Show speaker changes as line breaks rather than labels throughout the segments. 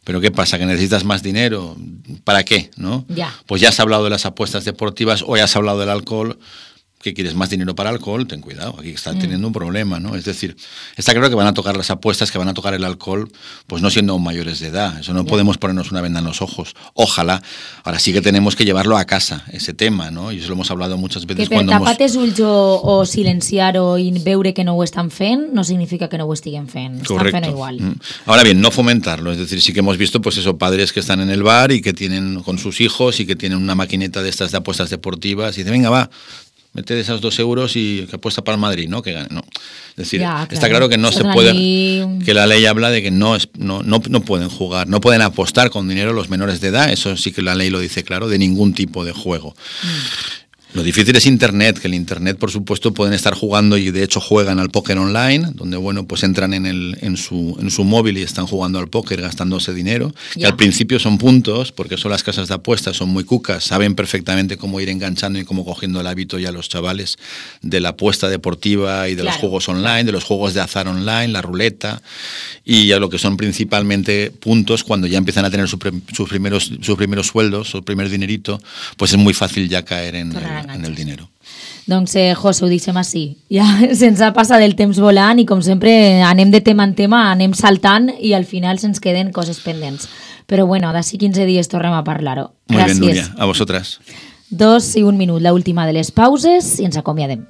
Pero ¿qué pasa? ¿Que necesitas más dinero? ¿Para qué? ¿No?
Ya.
Pues ya has hablado de las apuestas deportivas o ya has hablado del alcohol. ¿Qué quieres? ¿Más dinero para alcohol? Ten cuidado, aquí estás teniendo un problema, ¿no? Es decir, está claro que van a tocar las apuestas, que van a tocar el alcohol, pues no siendo mayores de edad. Eso no podemos ponernos una venda en los ojos. Ojalá. Ahora sí que tenemos que llevarlo a casa, ese tema, ¿no? Y eso lo hemos hablado muchas veces.
Que per tapar els ulls o silenciar-ho i veure que no ho estan fent no significa que no ho estiguen fent.
Correcto.
Estan fent igual.
Ahora bien, no fomentarlo. Es decir, sí que hemos visto, pues eso, padres que están en el bar y que tienen con sus hijos y que tienen una maquineta de estas de apuestas deportivas y dicen, venga, va, mete de esos 2 euros y que apuesta para el Madrid, ¿no? Que gane. No. Es decir,
Ya,
está claro que no se puede, que la ley habla de que no pueden jugar, no pueden apostar con dinero los menores de edad, eso sí que la ley lo dice claro, de ningún tipo de juego. Lo difícil es Internet, que el Internet, por supuesto, pueden estar jugando y de hecho juegan al póker online, donde, bueno, pues entran en su móvil y están jugando al póker gastándose dinero, que al principio son puntos, porque son las casas de apuestas, son muy cucas, saben perfectamente cómo ir enganchando y cómo cogiendo el hábito ya los chavales de la apuesta deportiva y de los juegos online, de los juegos de azar online, la ruleta, y ya lo que son principalmente puntos, cuando ya empiezan a tener sus primeros sueldos, su primer dinerito, pues es muy fácil ya caer en el dinero.
Doncs, José, ho deixem així. Ja se'ns ha passat el temps volant i, com sempre, anem de tema en tema, anem saltant i al final se'ns queden coses pendents. Però bueno, d'ací 15 dies tornem a parlar-ho.
Muy bien, Núria. A vosotras.
2 i 1 minut, la última de les pauses i ens acomiadem.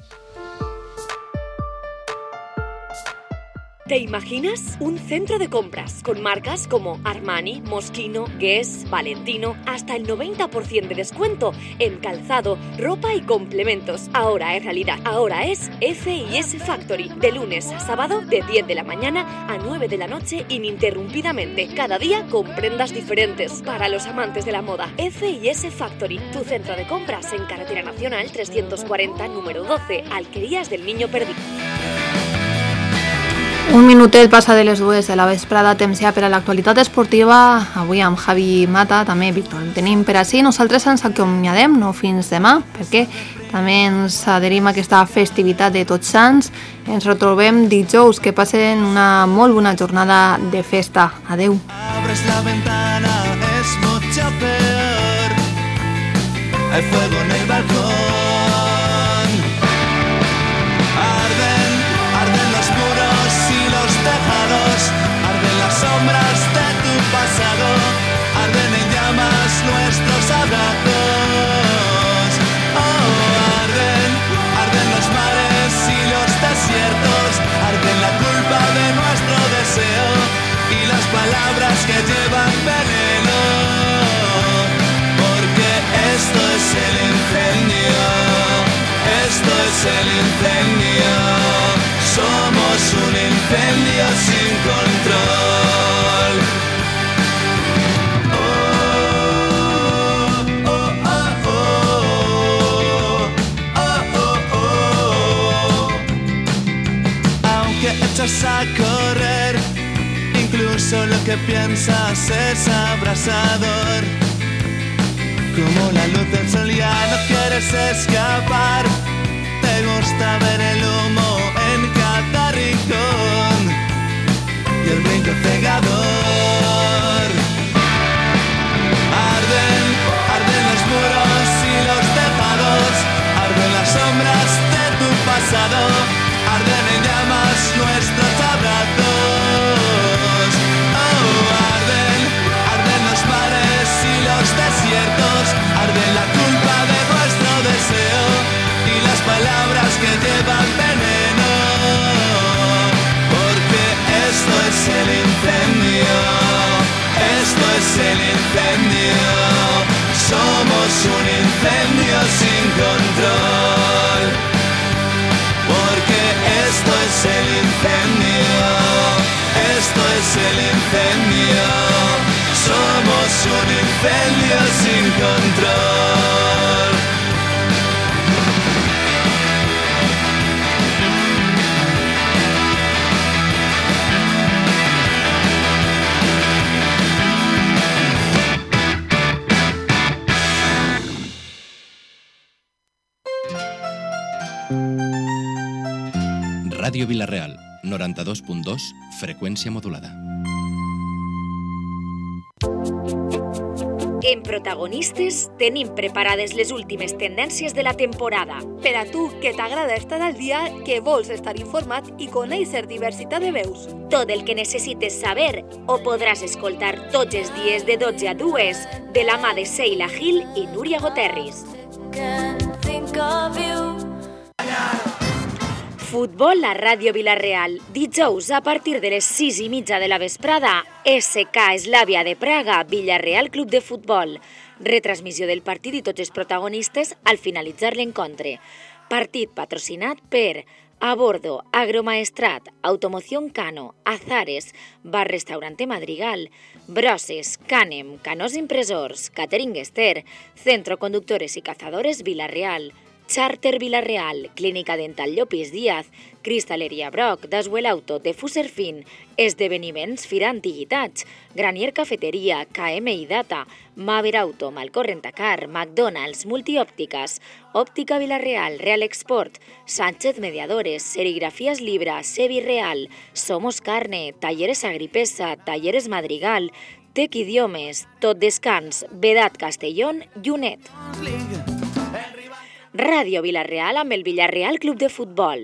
¿Te imaginas? Un centro de compras con marcas como Armani, Moschino, Guess, Valentino, hasta el 90% de descuento en calzado, ropa y complementos. Ahora es realidad. Ahora es F&S Factory. De lunes a sábado, de 10 de la mañana a 9 de la noche, ininterrumpidamente. Cada día con prendas diferentes. Para los amantes de la moda, F&S Factory. Tu centro de compras en Carretera Nacional 340, número 12, Alquerías del Niño Perdido.
Un minutet passa de les 2 de la vesprada, temps ja per a l'actualitat esportiva. Avui amb Javi Mata, també Víctor, el tenim per ací. Nosaltres ens acomiadem, no fins demà, perquè també ens adherim a aquesta festivitat de Tots Sants. Ens retrobem dijous, que passen una molt bona jornada de festa. Adeu. Abres la ventana, es mucho peor. Hay fuego en el balcón. Arden las sombras de tu pasado, arden en llamas nuestros abrazos. Oh, arden los mares y los desiertos, arden la culpa de nuestro deseo y las palabras que llevan veneno. Porque esto es el incendio, esto es el incendio. Somos un incendio sin control. Oh, oh, oh, oh, oh, oh, oh. Aunque echas a correr, incluso lo que piensas es abrasador. Como la luz del sol ya no quieres escapar. Te gusta ver el humo en cada rincón y el brillo cegador. Arden los muros y los tejados, arden las sombras de tu pasado, arden en llamas nuestros abrazos. Oh, arden los mares y los desiertos, arden la culpa de nuestro deseo y las palabras que llevan veneno. Porque esto es el incendio, esto es el incendio. Somos un incendio sin control. Porque esto es el incendio, esto es el incendio. Somos un incendio sin control.
Ràdio Vila-real, 92.2, freqüència modulada.
En Protagonistes tenim preparades les últimes tendències de la temporada.
Per a tu, que t'agrada estar al dia, que vols estar informat i conèixer diversitat de veus.
Tot el que necessites saber ho podràs escoltar tots els dies de 12 a 2 de la mà de Seila Gil i Núria Goterris. Futbol a Ràdio Vila-real. Dijous, a partir de les 6:30 de la vesprada, SK Slavia de Praga, Villarreal Club de Futbol. Retransmissió del partit i tots els protagonistes al finalitzar l'encontre. Partit patrocinat per Abordo, Agromaestrat, Automoción Cano, Azares, Bar Restaurante Madrigal, Broses, Canem, Canós Impresors, Catering Ester, Centro Conductores y Cazadores Vila-real, Charter Vila-real, Clínica Dental Llopis Díaz, Cristaleria Broc, Daswell Auto, Defuser Fin, Esdeveniments Fira Antiguitats, Granier Cafeteria, KMI Data, Maver Auto, Malcorrentacar, McDonald's, Multiòptiques, Òptica Vila-real, Real Export, Sánchez Mediadores, Serigrafías Libra, Sevi Real, Somos Carne, Talleres Agripesa, Talleres Madrigal, Tec Idiomes, Tot Descans, Vedat Castellón, Junet. Ràdio Vila-real amb el Villarreal Club de Futbol.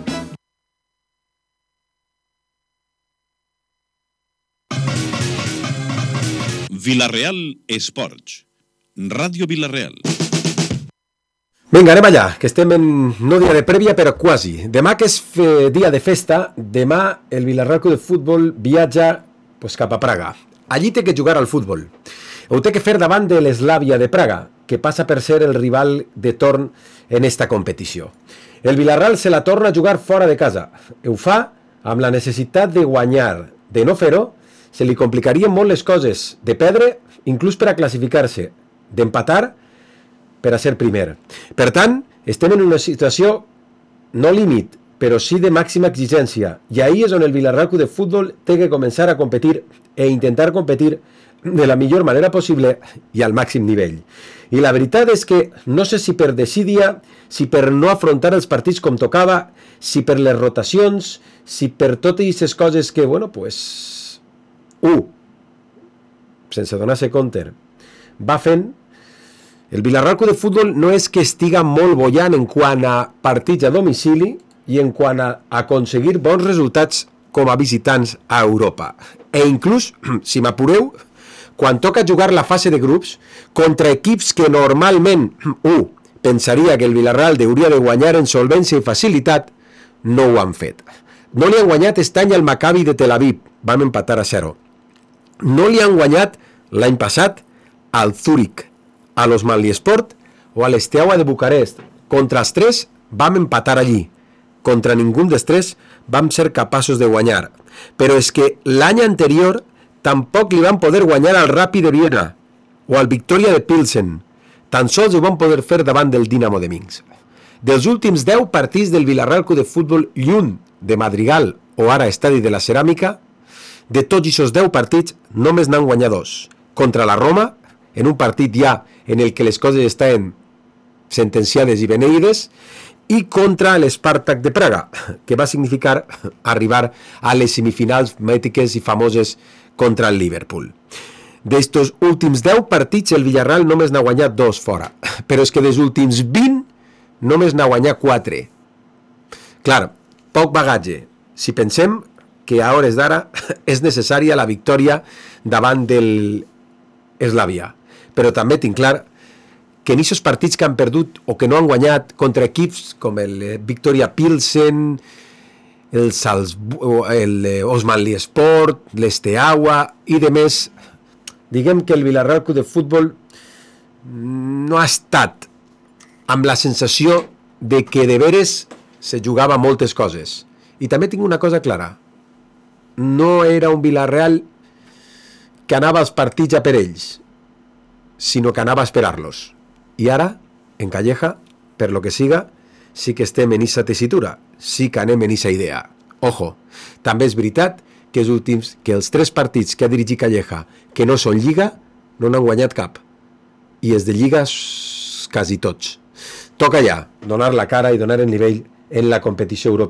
Vila-real Esports. Ràdio Vila-real.
Vinga, anem allà, que estem en no dia de prèvia, però quasi. Demà, que és dia de festa, demà el Villarreal Club de Futbol viatja cap a Praga. Allí té que jugar al futbol. Ho té que fer davant de l'Slavia de Praga, que passa per ser el rival de torn en esta competició. El Villarreal se la torna a jugar fora de casa. Ho fa amb la necessitat de guanyar. De no fer-ho, se li complicarien molt les coses. De perdre, inclús per a classificar-se. D'empatar, per a ser primer. Per tant, estem en una situació no límit, però sí de màxima exigència. I ahí és on el Villarreal Club de Futbol té que començar a competir e intentar competir de la millor manera possible i al màxim nivell. I la veritat és que no sé si per desídia, si per no afrontar els partits com tocava, si per les rotacions, si per totes aquestes coses que, sense donar-se compte, va fent. El Villarreal Club de Futbol no és que estiga molt bollant en quant a partits a domicili i en quant a aconseguir bons resultats com a visitants a Europa. E inclús, si m'apureu, quan toca jugar la fase de grups contra equips que normalment pensaria que el Villarreal hauria de guanyar en solvència i facilitat, no ho han fet. No li han guanyat aquest any al Maccabi de Tel Aviv, vam empatar a 0. No li han guanyat l'any passat al Zúrich, a l'Osmanliesport o a l'Esteaua de Bucarest. Contra els tres vam empatar allí. Contra ningú dels tres vam ser capaços de guanyar. Però és que l'any anterior tampoc li van poder guanyar al Rapid de Viena o al Victoria de Pilsen. Tan sols ho van poder fer davant del Dinamo de Minsk. Dels últims 10 partits del Villarreal Club de Futbol lluny de Madrigal o ara Estadi de la Ceràmica, de tots aquests 10 partits només n'han guanyat 2. Contra la Roma, en un partit ja en el que les coses estaven sentenciades i beneïdes, i contra l'Spartak de Praga, que va significar arribar a les semifinals mítiques i famoses contra el Liverpool. D'estos últims 10 partits, el Villarreal només n'ha guanyat 2 fora, però és que dels últims 20 només n'ha guanyat 4. Clar, poc bagatge. Si pensem que a hores d'ara és necessària la victòria davant del Slavia, però també tinc clar que en aquests partits que han perdut o que no han guanyat contra equips com el Victoria Pilsen, el Osmanliesport, l'Esteaua i de més, diguem que el Villarreal Club de Futbol no ha estat amb la sensació de que de veres se jugava moltes coses. I també tinc una cosa clara. No era un Villarreal que anava als partits a per ells, sinó que anava a esperar-los. I ara, en Calleja, per lo que siga, sí que estem en aquesta tessitura, sí que anem en aquesta idea. Ojo, també és veritat que els 3 partits que ha dirigit Calleja, que no són Lliga, no n'han guanyat cap. I els de Lliga, quasi tots. Toca ja donar la cara i donar el nivell en la competició europea.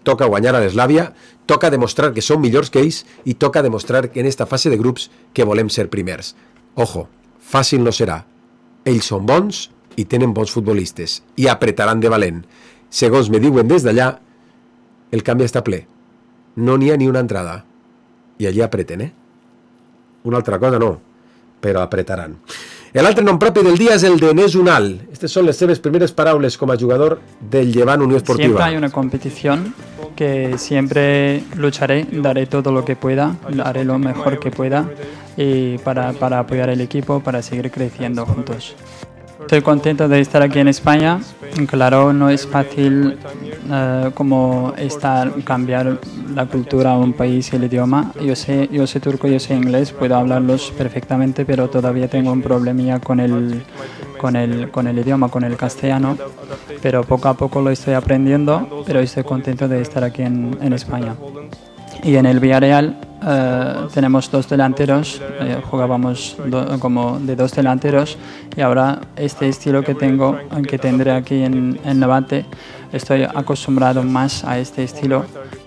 toca guanyar a l'Eslàvia, toca demostrar que som millors que ells i toca demostrar que en esta fase de grups que volem ser primers. Ojo, fàcil no serà. Ells són bons i tenen bons futbolistes i apretaran de valent. Segons me diuen des d'allà, el canvi està ple. No n'hi ha ni una entrada. I allí apreten, Una altra cosa no, però apretaran. L'altre nom propi del dia és el d'Enes Unal. Estas són les seves primeres paraules com a jugador del Llevant Unió Esportiva.
Siempre hay una competición que siempre lucharé, daré todo lo que pueda, haré lo mejor que pueda y para apoyar el equipo, para seguir creciendo juntos. Estoy contento de estar aquí en España. Claro, no es fácil como cambiar la cultura a un país y el idioma. Yo sé turco, yo sé inglés, puedo hablarlos perfectamente, pero todavía tengo un problemilla con el idioma, con el castellano. Pero poco a poco lo estoy aprendiendo, pero estoy contento de estar aquí en España. Y en el Villarreal tenemos dos delanteros, jugábamos como de dos delanteros y ahora este estilo que tendré aquí en Levante, estoy acostumbrado más a este estilo.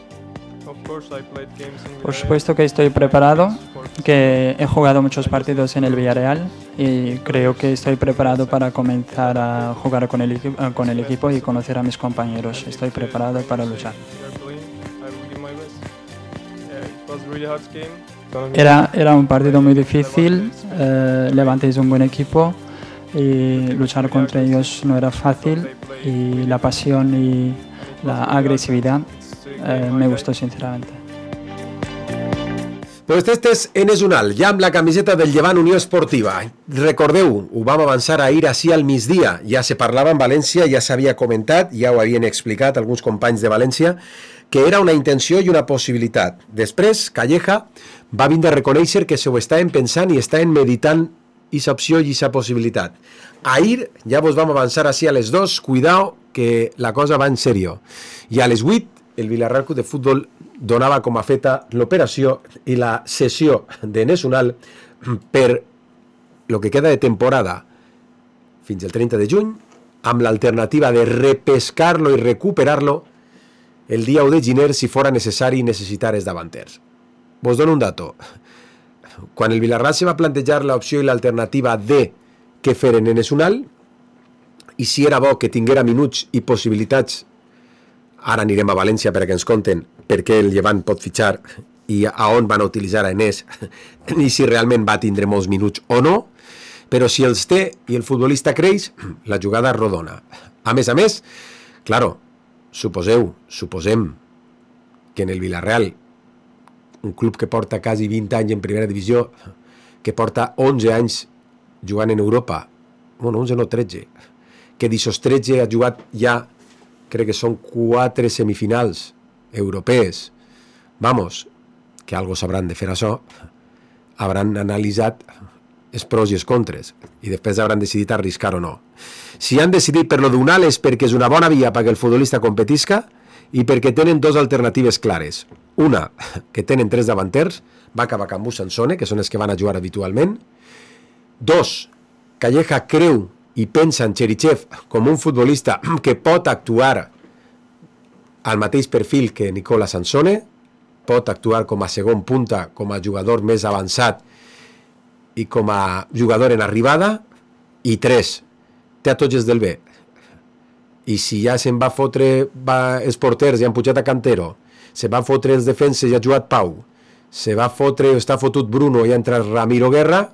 Por supuesto que estoy preparado, que he jugado muchos partidos en el Villarreal y creo que estoy preparado para comenzar a jugar con el equipo y conocer a mis compañeros. Estoy preparado para luchar. Era un partido muy difícil, Levante es un buen equipo y luchar contra ellos no era fácil y la pasión y la agresividad me gustó sinceramente.
Pues este és Enes Unal, ja amb la camiseta del Llevant Unió Esportiva. Recordeu, ho vam avançar ahir així al migdia, ja se parlava en València, ja s'havia comentat, ja ho havien explicat alguns companys de València, que era una intenció i una possibilitat. Després, Calleja va vindre a reconèixer que se ho estaven pensant i estaven meditant aquesta opció i aquesta possibilitat. Ahir ja vos vam avançar així a les 2, cuidao que la cosa va en sèrio. I a les 8 el Villarreal Club de Futbol donava com a feta l'operació i la cessió d'Enes Unal per lo que queda de temporada fins al 30 de juny, amb l'alternativa de repescar-lo i recuperar-lo el dia 1 de gener si fora necessari necessitar els davanters. Vos dono un dato. Quan el Villarreal se va plantejar l'opció i l'alternativa de què fer en Enes Unal i si era bo que tinguera minuts i possibilitats. Ara anirem a València perquè ens conten per què el Llevant pot fitxar i a on van utilitzar a Enes i si realment va tindre molts minuts o no, però si els té i el futbolista creix, la jugada rodona. A més, claro, suposem que en el Villarreal, un club que porta quasi 20 anys en primera divisió, que porta 11 anys jugant en Europa, bueno, 11 no, 13, que d'aquests 13 ha jugat ja, crec que són 4 semifinals europees. Vamos, que algo sabran de fer això, hauran analitzat els pros i els contres i després hauran decidit arriscar o no. Si han decidit per lo d'Unal és perquè és una bona via perquè el futbolista competisca i perquè tenen dues alternatives clares. Una, que tenen 3 davanters, Vaca, Bacambú, Sansone, que són els que van a jugar habitualment. 2, Calleja creu i pensa en Cherichev com un futbolista que pot actuar al mateix perfil que Nicola Sansone, pot actuar com a segon punta, com a jugador més avançat i com a jugador en arribada. I 3, té a tots els del B. I si ja se'n va fotre els porters i han pujat a Cantero, se va fotre els defenses i ha jugat Pau, se va fotre o està fotut Bruno i ha entrat Ramiro Guerra,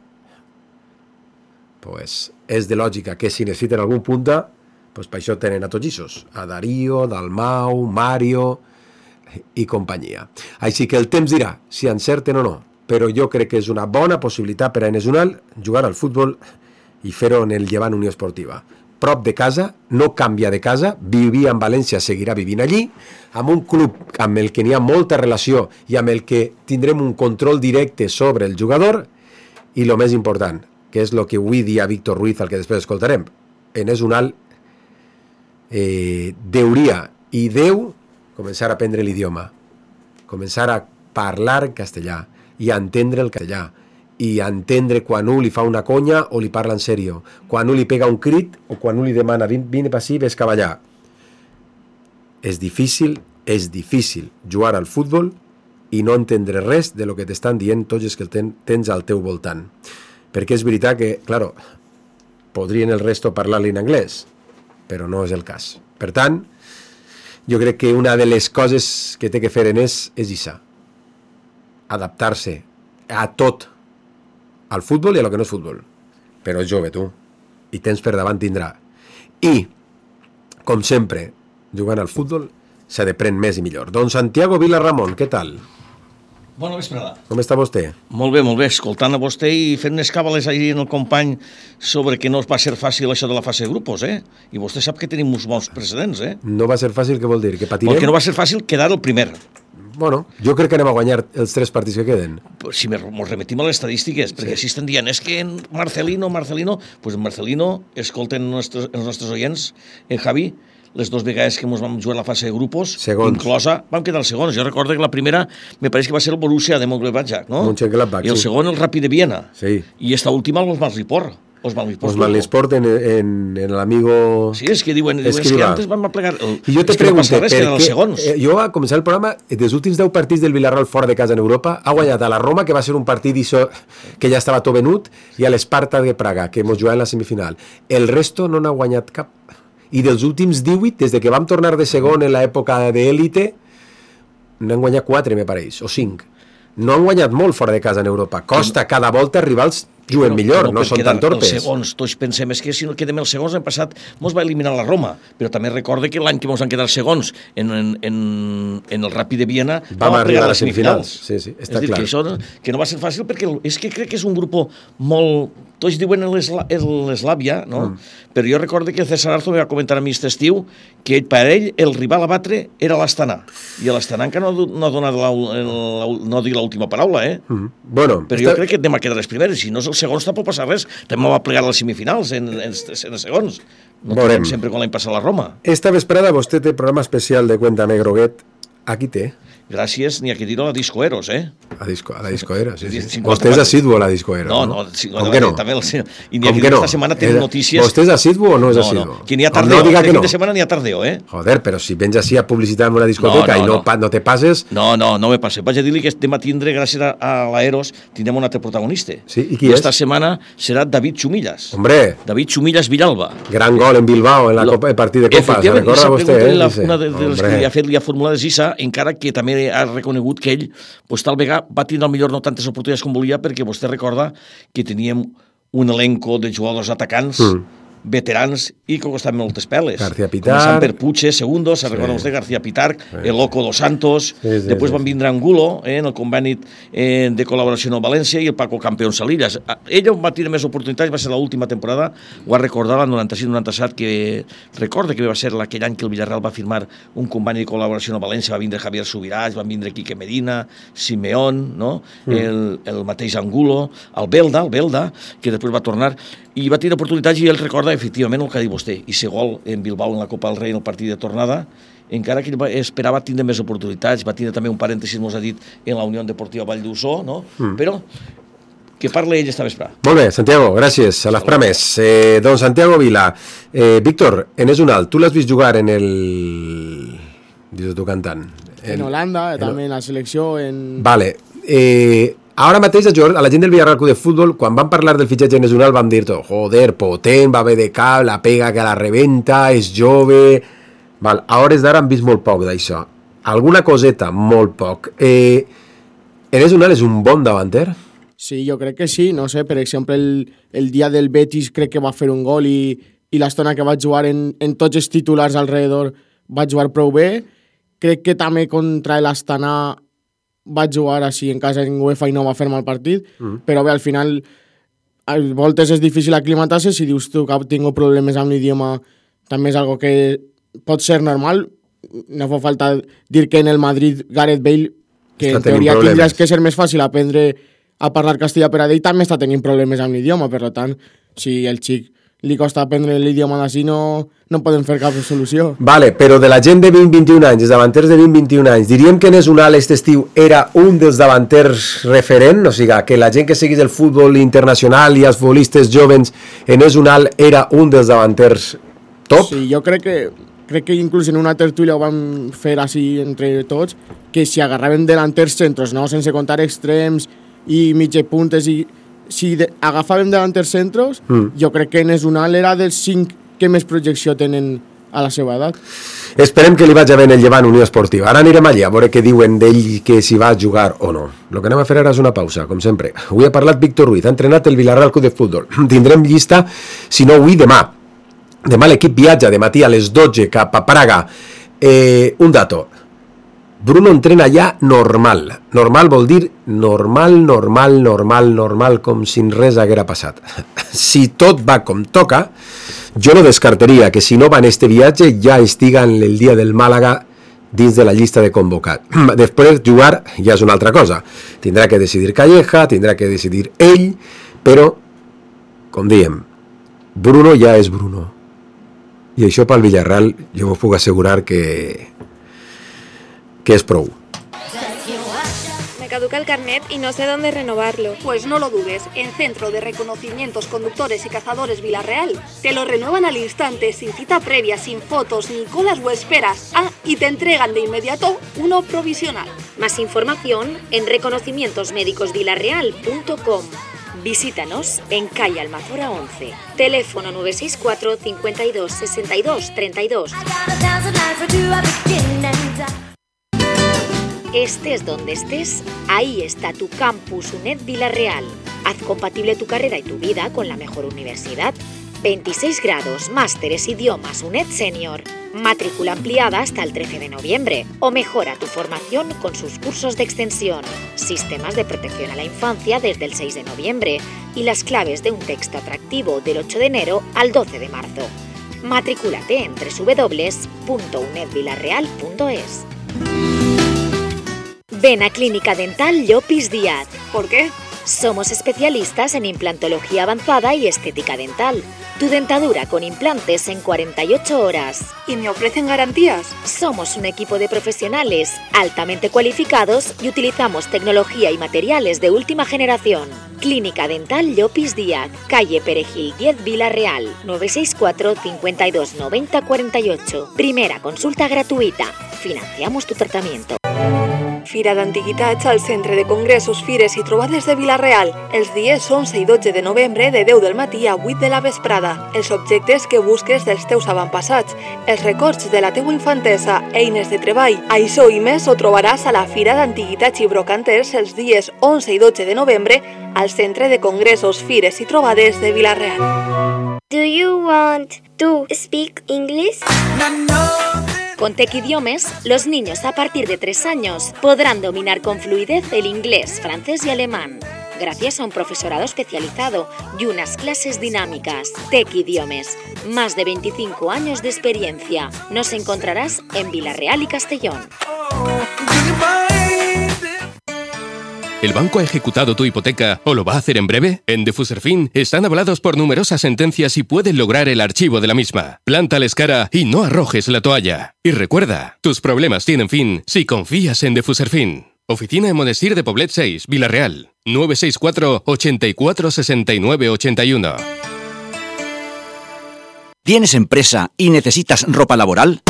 pues és de lògica que si necessiten algun punta, pues per això tenen a tots aquests, a Darío, Dalmau, Mario i companyia. Així que el temps dirà si encerten o no, però jo crec que és una bona possibilitat per a Enes Unal jugar al futbol i fer-ho en el Llevant Unió Esportiva. Prop de casa, no canvia de casa, vivia en València, seguirà vivint allí, amb un club amb el que n'hi ha molta relació i amb el que tindrem un control directe sobre el jugador i el més important, que és el que avui dia Víctor Ruiz, el que després escoltarem. Enes Unal deuria i deu començar a aprendre l'idioma, començar a parlar castellà i a entendre el castellà i a entendre quan un li fa una conya o li parla en sèrio, quan un li pega un crit o quan un li demana vine per ací, ves cap allà. És difícil és difícil jugar al futbol i no entendre res de lo que t'estan dient tots els que tens al teu voltant. Perquè és veritat que, claro, podrien el resto parlar-li en anglès, però no és el cas. Per tant, jo crec que una de les coses que té que fer en és això, adaptar-se a tot, al futbol i a lo que no és futbol. Però és jove, tu, i temps per davant tindrà. I, com sempre, jugant al futbol s'ha de prendre més i millor. Don Santiago Vilarramón, què tal?
Bona vesprada.
Com està vostè?
Molt bé, escoltant a vostè i fent unes càbales ahir en el company sobre que no va ser fàcil això de la fase de grupos, I vostè sap que tenim uns bons precedents,
No va ser fàcil, què vol dir? Que patirem?
Perquè no va ser fàcil quedar el primer.
Bueno, jo crec que anem a guanyar els 3 partits que queden.
Si ens remetim a les estadístiques, perquè si estan dient, és que en Marcelino, pues en Marcelino, escolten els nostres oients, en Javi, les 2 vegades que ens vam jugar a la fase de grupos, inclosa, vam quedar els segons. Jo recordo que la primera, me pareix que va ser el Borussia de Mönchengladbach, no?
Mönchengladbach,
I el segon, el Rapid de Viena.
Sí.
I esta última, el Osmanlisport.
Osmanlisport en l'amigo...
Sí, és que diuen és que antes vam plegar...
I jo te pregunto, perquè jo a començar el programa, dels últims 10 partits del Villarreal fora de casa en Europa, ha guanyat a la Roma, que va ser un partit que ja estava tot venut, i a l'Esparta de Praga, que ens jugava en la semifinal. El resto no n'ha guanyat cap. I dels últims 18, des de que vam tornar de segon en l'època d'élite, n'han guanyat 4, me pareix, o 5. No han guanyat molt fora de casa en Europa. Costa cada volta arribar als juguen millor, no són tan torpes.
Els segons, tots pensem, és que si no quedem els segons, l'any passat ens va eliminar la Roma, però també recorde que l'any que ens han quedat els segons en el Rapid de Viena
vam arribar a les semifinals. Sí, està clar.
Que això que no va ser fàcil, perquè és que crec que és un grup molt... Tots diuen l'Eslàvia, no? Però jo recordo que el César Arzo me va comentar a mi aquest estiu que per ell el rival a batre era l'Astana, i l'Astana encara no ha donat no dit l'última paraula,
Bueno,
però jo crec que anem a quedar els primers, si no és els segons tampoc passa res, també va plegar a les semifinals en els segons, no tenim sempre com l'any passat la Roma.
Esta vesprada vostè té programa especial de Cuéntame Groguet, aquí té.
Gràcies, ni a que dir-ho a Disco Eros,
A la Disco Eros, sí. Vostè és assiduo a la Disco Eros, no?
Com que no? I ni a que dir-ho esta setmana tenim notícies...
Vostè és assiduo o no és assiduo?
No, que n'hi ha tardeo, que fin de setmana n'hi ha tardeo,
Joder, però si vens així a publicitar en una discoteca i no te passes...
No me passe. Vaig a dir-li que demà tindré, gràcies a l'Eros, tindrem un altre protagonista.
Sí, i qui és?
Esta setmana serà David Chumillas.
Hombre!
David Chumillas Villalba.
Gran gol en Bilbao, en el partit de Copa, se recorda vostè,
una de les que li ha fet, li ha formulat Isa, encara que també ha reconegut que ell, tal vegada, va tindre millor no tantes oportunitats com volia, perquè vostè recorda que teníem un elenco de jugadors atacants veterans i que costaven moltes peles.
García Pitar.
Començant per Puche, segundo, se recorda vostè, García Pitar, el Loco dos Santos, després van vindre Angulo, en el conveni de col·laboració amb València, i el Paco Campeón Salillas. Ell va tenir més oportunitats, va ser l'última temporada, ho ha recordat, el 96-97, que recorda que va ser aquell any que el Villarreal va firmar un conveni de col·laboració amb València, va vindre Javier Subirats, van vindre Quique Medina, Simeón, no? El mateix Angulo, el Belda, que després va tornar, i va tenir oportunitats, i ell recorda efectivament el que ha dit vostè, i ser gol en Bilbao en la Copa del Rei en el partit de tornada, encara que esperava tindre més oportunitats, va tenir també un parèntesis, mos ha dit, en la Unió Deportiva Vall d'Ussó, no? Però que parli ell esta vesprada.
Molt bé, Santiago, gràcies. A les premes. Don Santiago Vila. Víctor, en Esunal, tu l'has vist jugar en el... Dius tu cantant.
En Holanda, també en la selecció, en...
Vale. Ara mateix a la gent del Villarreal de Futbol, quan van parlar del fitxatge nacional, vam dir tot, joder, potent, va bé de cap, la pega que la rebenta, és jove... Val, a hores d'ara han vist molt poc d'això. Alguna coseta, molt poc. En nacional és un bon davanter?
Sí, jo crec que sí. No sé, per exemple, el dia del Betis crec que va fer un gol i l'estona que vaig jugar en tots els titulars alrededor vaig jugar prou bé. Crec que també contra l'Astana vaig jugar així en casa en UEFA i no va fer mal partit, però bé, al final a voltes és difícil aclimatar-se. Si dius tu que tinc problemes amb l'idioma, també és algo que pot ser normal. No fa falta dir que en el Madrid Gareth Bale, que en teoria tindràs que ser més fàcil aprendre a parlar castellà per a ell, també està tenint problemes amb l'idioma. Per tant, si el xic li costa aprendre l'idioma d'ací, no podem fer cap solució.
Vale, però de la gent de 20-21 anys, els davanters de 20-21 anys, diríem que en Esunal aquest estiu era un dels davanters referent, o sigui, que la gent que seguís el futbol internacional i els futbolistes jovens en Esunal era un dels davanters top?
Sí, jo crec crec que inclús en una tertúlia ho vam fer així entre tots, que si agarraven delanters centros, no? Sense contar extrems i mitjapuntes, i si agafàvem delanters centros, jo crec que Enes Unal era dels 5 que més projecció tenen a la seva edat.
Esperem que li vagi bé en el Llevant Unió Esportiva. Ara anirem allà a veure què diuen d'ell, que si va a jugar o no. El que anem a fer ara és una pausa, com sempre. Avui ha parlat Víctor Ruiz, ha entrenat el Villarreal Club de Futbol. Tindrem llista, si no avui, demà. Demà l'equip viatja de matí a les 12 cap a Praga. Un dato. Bruno entrena ja normal. Normal vol dir normal, com si res haguera passat. Si tot va com toca, jo no descartaria que si no va en este viatge ja estiga en el dia del Màlaga dins de la llista de convocat. Després jugar ja és una altra cosa. Tindrà que decidir Calleja, tindrà que decidir ell, però, com diem, Bruno ja és Bruno. I això pel Villarreal jo us puc assegurar que es prou.
Me caduca el carnet y no sé dónde renovarlo.
Pues no lo dudes, en Centro de Reconocimientos Conductores y Cazadores Villarreal te lo renuevan al instante, sin cita previa, sin fotos, ni colas o esperas. Y te entregan de inmediato uno provisional.
Más información en reconocimientosmédicosvillarreal.com. Visítanos en calle Almazora 11. Teléfono 964 52 62 32. Estés donde estés, ahí está tu campus UNED Villarreal. Haz compatible tu carrera y tu vida con la mejor universidad. 26 grados, másteres, idiomas, UNED Senior. Matrícula ampliada hasta el 13 de noviembre. O mejora tu formación con sus cursos de extensión. Sistemas de protección a la infancia desde el 6 de noviembre. Y las claves de un texto atractivo del 8 de enero al 12 de marzo. Matricúlate en www.unedvillarreal.es. Ven a Clínica Dental Llopis Díaz.
¿Por qué?
Somos especialistas en implantología avanzada y estética dental. Tu dentadura con implantes en 48 horas.
¿Y me ofrecen garantías?
Somos un equipo de profesionales altamente cualificados y utilizamos tecnología y materiales de última generación. Clínica Dental Llopis Díaz, calle Perejil 10 Villarreal, 964 52 90 48. Primera consulta gratuïta. Financiamos tu tratamiento.
Fira d'Antiguitats al Centre de Congressos, Fires i Trobades de Vila-real, els dies 11 i 12 de novembre de 10 del matí a 8 de la vesprada. Els objectes que busques dels teus avantpassats, els records de la teua infantesa, eines de treball. Això i més ho trobaràs a la Fira d'Antiguitats i Brocanters els dies 11 i 12 de novembre al Centre de Congressos, Fires i Trobades de Vila-real.
Do you want to speak English?
Con Tec Idiomes, los niños a partir de 3 años podrán dominar con fluidez el inglés, francés y alemán, gracias a un profesorado especializado y unas clases dinámicas. Tec Idiomes, más de 25 años de experiencia. Nos encontrarás en Vila-real y Castellón.
¿El banco ha ejecutado tu hipoteca o lo va a hacer en breve? En Defuserfin están avalados por numerosas sentencias y pueden lograr el archivo de la misma. Plántales cara y no arrojes la toalla. Y recuerda, tus problemas tienen fin si confías en Defuserfin. Oficina en Monestir de Poblet 6, Vila-real. 964 84 69 81.
¿Tienes empresa y necesitas ropa laboral?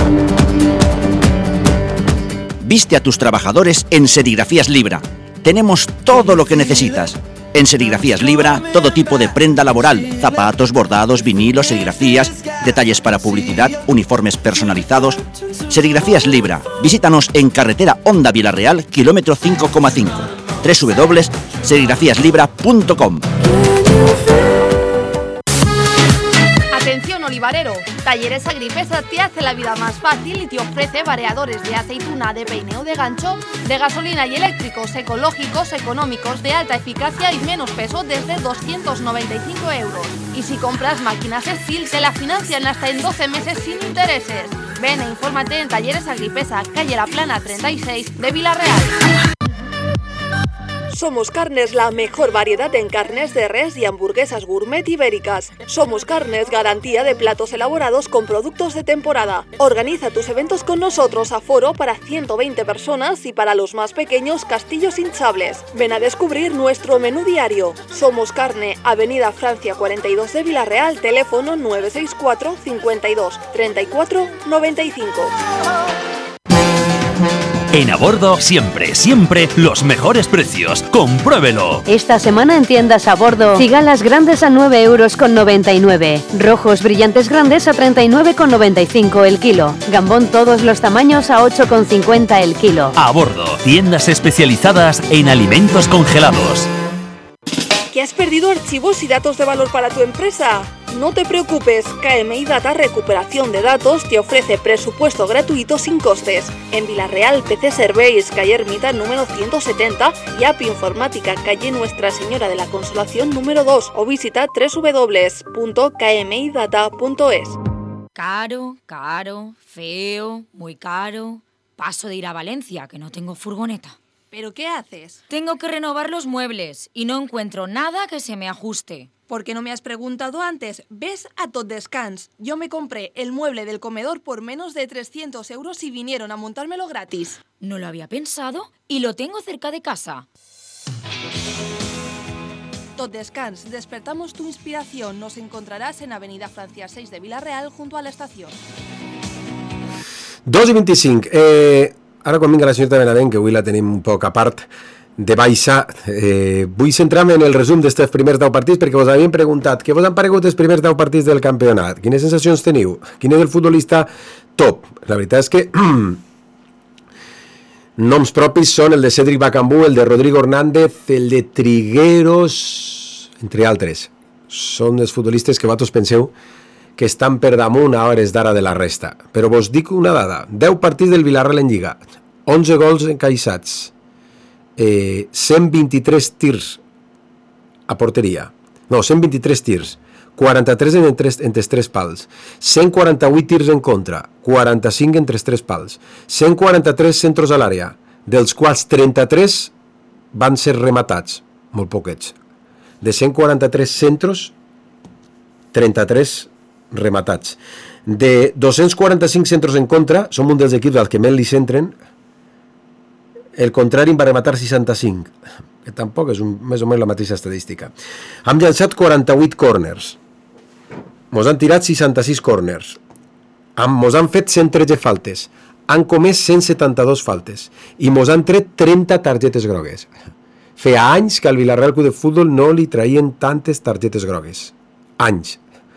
Viste a tus trabajadores en Serigrafías Libra. Tenemos todo lo que necesitas. En Serigrafías Libra, todo tipo de prenda laboral, zapatos, bordados, vinilos, serigrafías, detalles para publicidad, uniformes personalizados. Serigrafías Libra. Visítanos en carretera Honda Vila-real, kilómetro 5,5. www.serigrafiaslibra.com.
Atención olivarero, Talleres Agripesa te hace la vida más fácil y te ofrece variadores de aceituna, de peine o de gancho, de gasolina y eléctricos, ecológicos, económicos, de alta eficacia y menos peso desde 295 euros. Y si compras máquinas Steel, te la financian hasta en 12 meses sin intereses. Ven e infórmate en Talleres Agripesa, calle La Plana 36 de Vila-real.
Somos Carnes, la mejor variedad en carnes de res y hamburguesas gourmet ibéricas. Somos Carnes, garantía de platos elaborados con productos de temporada. Organiza tus eventos con nosotros, aforo para 120 personas y para los más pequeños, castillos hinchables. Ven a descubrir nuestro menú diario. Somos Carne, Avenida Francia 42 de Villarreal, teléfono 964 52 34 95.
En A Bordo, siempre los mejores precios. ¡Compruébelo!
Esta semana en tiendas A Bordo, cigalas grandes a 9,99 €. Rojos brillantes grandes a 39,95 el kilo. Gambón todos los tamaños a 8,50 el kilo.
A Bordo, tiendas especializadas en alimentos congelados.
¿Que has perdido archivos y datos de valor para tu empresa? No te preocupes, KMI Data Recuperación de Datos te ofrece presupuesto gratuito sin costes. En Villarreal, PC Serveis, calle Ermita número 170 y App Informática, calle Nuestra Señora de la Consolación número 2 o visita www.kmidata.es.
Caro, feo, muy caro. Paso de ir a Valencia, que no tengo furgoneta.
¿Pero qué haces?
Tengo que renovar los muebles y no encuentro nada que se me ajuste.
¿Por qué no me has preguntado antes? Ves a Tot Descans. Yo me compré el mueble del comedor por menos de 300 € y vinieron a montármelo gratis.
No lo había pensado y lo tengo cerca de casa.
Tot Descans, despertamos tu inspiración. Nos encontrarás en Avenida Francia 6 de Villarreal, junto a la estación.
2:25. Ara quan vinga la senyora Benavent, que avui la tenim un poc a part de baixa, vull centrar-me en el resum d'aquests primers 10 partits, perquè vos havien preguntat què vos han paregut els primers 10 partits del campionat, quines sensacions teniu, quin és el futbolista top. La veritat és que noms propis són el de Cédric Bakambu, el de Rodrigo Hernández, el de Trigueros, entre altres. Són els futbolistes que vosaltres penseu que estan per damunt a hores d'ara de la resta. Però vos dic una dada: 10 partits del Villarreal en Lliga, 11 gols encaixats, 123 tirs a porteria, no, 123 tirs, 43 entre els 3 pals, 148 tirs en contra, 45 entre els 3 pals, 143 centros a l'àrea, dels quals 33 van ser rematats, molt poquets. De 143 centros, 33 rematats. De 245 centros en contra, som un dels equips als que més li centren, el contrari en va rematar 65, que tampoc és més o menys la mateixa estadística. Hem llançat 48 corners, mos han tirat 66 corners, mos han fet 113 faltes, han comès 172 faltes i mos han tret 30 targetes grogues. Feia anys que al Villarreal Club de Futbol no li traien tantes targetes grogues. Anys.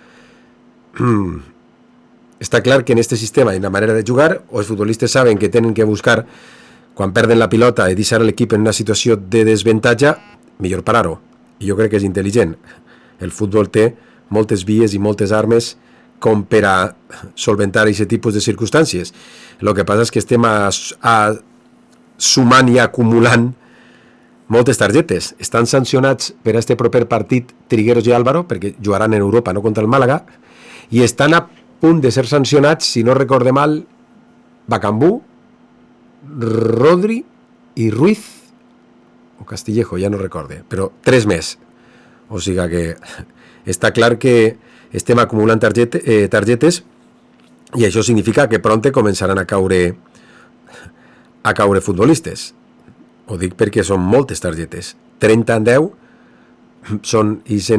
Està clar que en aquest sistema i en la manera de jugar, els futbolistes saben que tenen que buscar, quan perden la pilota i deixar l'equip en una situació de desavantatge, millor parar-ho. I jo crec que és intel·ligent. El futbol té moltes vies i moltes armes com per a solventar aquest tipus de circumstàncies. El que passa és que estem sumant i acumulant moltes targetes. Estan sancionats per a este proper partit Trigueros i Álvaro, perquè jugaran en Europa, no contra el Màlaga, i estan a punt de ser sancionats, si no recorde mal, Bakambu, Rodri i Ruiz o Castillejo, ja no recorde, però 3 més. O sigui que està clar que estem acumulant targetes i això significa que prompte començaran a caure futbolistes. Ho dic perquè són moltes targetes. 30 en 10 són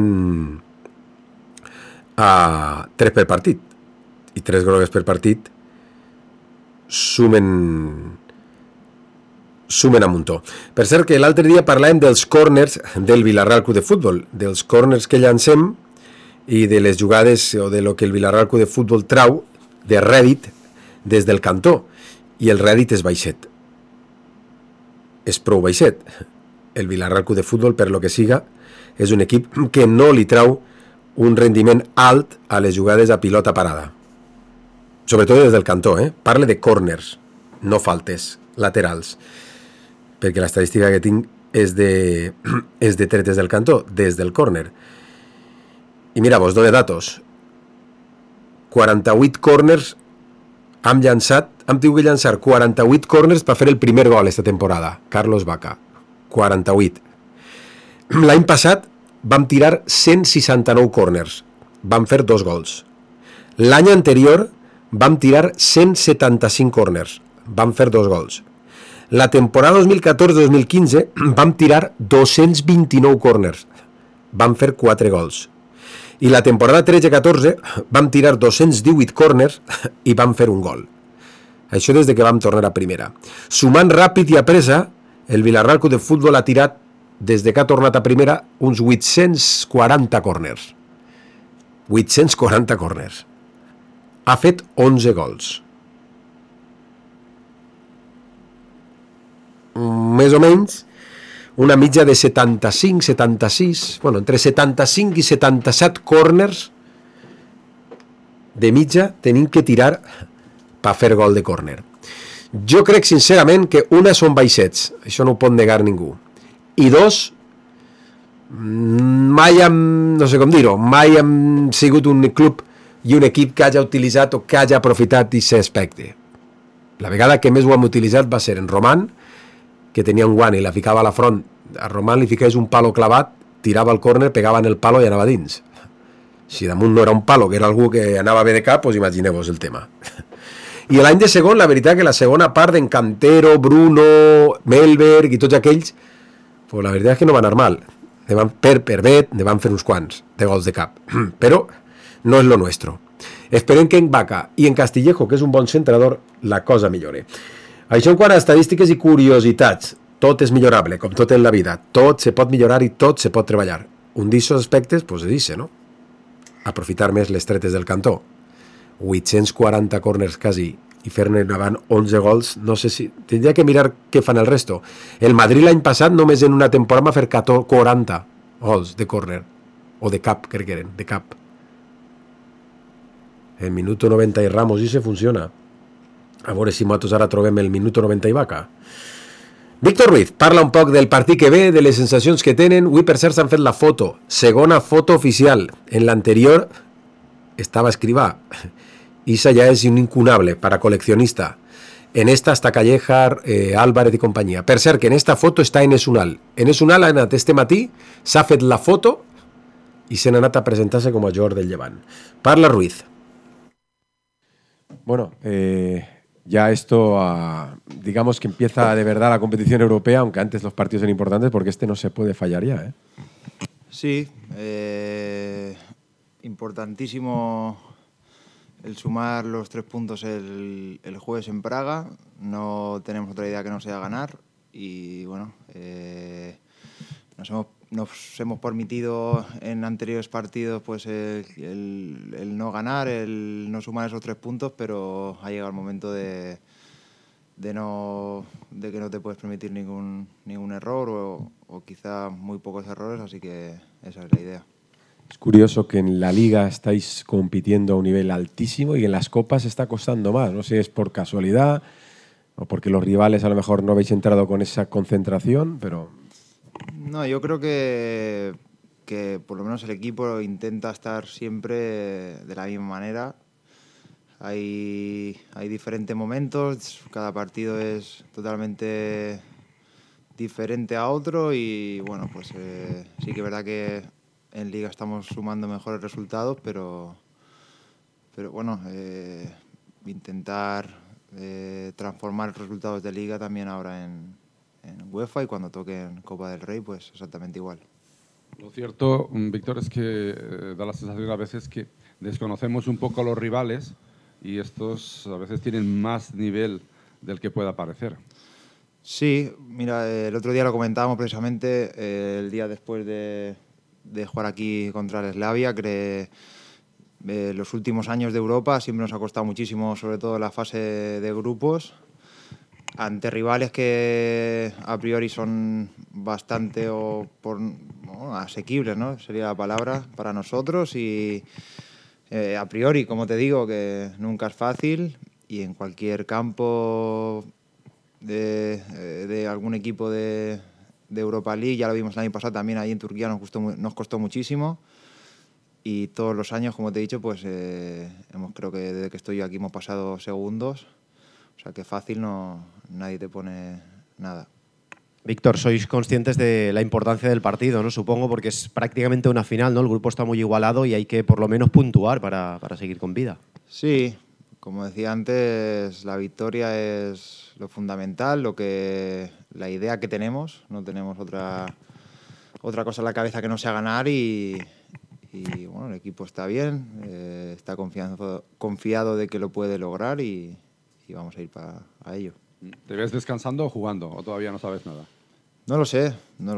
a 3 per partit i 3 grogues per partit sumen a muntó. Per cert que l'altre dia parlàvem dels corners del Villarreal Club de Futbol, dels corners que llancem i de les jugades o de lo que el Villarreal Club de Futbol trau de rèdit des del cantó, i el rèdit és baixet, és prou baixet. El Villarreal Club de Futbol, per lo que siga, és un equip que no li trau un rendiment alt a les jugades a pilota parada, sobretot des del cantó. Parle de corners, no faltes laterals, perquè l'estadística que tinc és de tretes del cantó, des del córner. I mira, vos dono datos. 48 corners hem tingut que llançar 48 corners per fer el primer gol esta temporada. Carlos Vaca. 48. L'any passat vam tirar 169 corners, vam fer 2 gols. L'any anterior vam tirar 175 corners, vam fer 2 gols. La temporada 2014-2015 vam tirar 229 corners, vam fer 4 gols. I la temporada 13-14 vam tirar 218 corners i vam fer un gol. Això des de que vam tornar a primera. Sumant ràpid i a pressa, el Vilarreal Club de Futbol ha tirat, des de que ha tornat a primera, uns 840 corners. 840 corners. Ha fet 11 gols. Més o menys una mitja de 75, 76, bueno, entre 75 i 77 corners de mitja tenim que tirar per fer gol de córner. Jo crec sincerament que una són baixets, això no ho pot negar ningú, i dos, mai hem, no sé com dir-ho, mai hem sigut un club i un equip que hagi utilitzat o que hagi aprofitat aquest aspecte. La vegada que més ho hem utilitzat va ser en Roman, que tenia un guant i la ficava a la front. A Roman li fiqués un palo clavat, tirava el córner, pegava en el palo i anava dins. Si damunt no era un palo, que era algú que anava bé de cap, doncs imagineu-vos el tema. I l'any de segon, la veritat que la segona part d'en Cantero, Bruno, Melberg i tots aquells, pues la veritat és que no van anar mal. Per Bet, ne van fer uns quants de gols de cap. Però no és lo nuestro. Esperem que en Vaca i en Castillejo, que és un bon centrador, la cosa millore. Això en quant a estadístiques i curiositats. Tot és millorable, com tot en la vida. Tot se pot millorar i tot se pot treballar. Un d'aquests aspectes, pues se dice, no? Aprofitar més les tretes del cantó. 840 corners quasi i fer-ne davant 11 gols, no sé si... Tindria que mirar què fan el resto. El Madrid l'any passat només en una temporada va fer 40 gols de córner. O de cap, crec que eren, de cap. El minuto 90 i Ramos i se funciona. A veure si nosaltres ara trobem el minuto 90 i Vaca. Víctor Ruiz parla un poc del partit que ve, de les sensacions que tenen. Avui, per cert, s'han fet la foto. Segona foto oficial. En l'anterior estava Escrivà. Esa ya es un incunable para coleccionista. En esta està Callejar, Álvarez i companyia. Per cert, que en esta foto està Enes Unal. Enes Unal ha anat este matí, s'ha fet la foto i s'ha anat a presentar-se com a jugador del Llevant. Parla Ruiz.
Bueno, ya esto, digamos que empieza de verdad la competición europea, aunque antes los partidos eran importantes, porque este no se puede fallar ya, ¿eh?
Sí, importantísimo el sumar los 3 puntos el jueves en Praga. No tenemos otra idea que no sea ganar y bueno, nos hemos permitido en anteriores partidos pues el no ganar, el no sumar esos 3 puntos, pero ha llegado el momento de que no te puedes permitir ningún error o quizá muy pocos errores, así que esa es la idea.
Es curioso que en la Liga estáis compitiendo a un nivel altísimo y en las Copas está costando más. No sé si es por casualidad o porque los rivales a lo mejor no habéis entrado con esa concentración, pero...
No, yo creo que por lo menos el equipo intenta estar siempre de la misma manera. Hay diferentes momentos, cada partido es totalmente diferente a otro y bueno, pues sí que es verdad que en Liga estamos sumando mejores resultados, pero bueno, intentar transformar los resultados de Liga también ahora en UEFA y cuando toque en Copa del Rey, pues exactamente igual.
Lo cierto, Víctor, es que da la sensación a veces que desconocemos un poco a los rivales y estos a veces tienen más nivel del que pueda parecer.
Sí, mira, el otro día lo comentábamos precisamente, el día después de jugar aquí contra el Slavia, que los últimos años de Europa siempre nos ha costado muchísimo, sobre todo la fase de grupos, ante rivales que a priori son bastante asequibles, ¿no? Sería la palabra para nosotros y a priori, como te digo, que nunca es fácil y en cualquier campo de algún equipo de Europa League, ya lo vimos el año pasado también ahí en Turquía, nos costó muchísimo y todos los años, como te he dicho, pues creo que desde que estoy aquí hemos pasado segundos, o sea que fácil nadie te pone nada.
Víctor, sois conscientes de la importancia del partido, ¿no? Supongo, porque es prácticamente una final, ¿no? El grupo está muy igualado y hay que por lo menos puntuar para seguir con vida.
Sí, como decía antes, la victoria es lo fundamental, la idea que tenemos. No tenemos otra cosa en la cabeza que no sea ganar y bueno, el equipo está bien, está confiado de que lo puede lograr y vamos a ir a ello.
¿Te ves descansando o jugando o todavía no sabes nada?
No lo sé.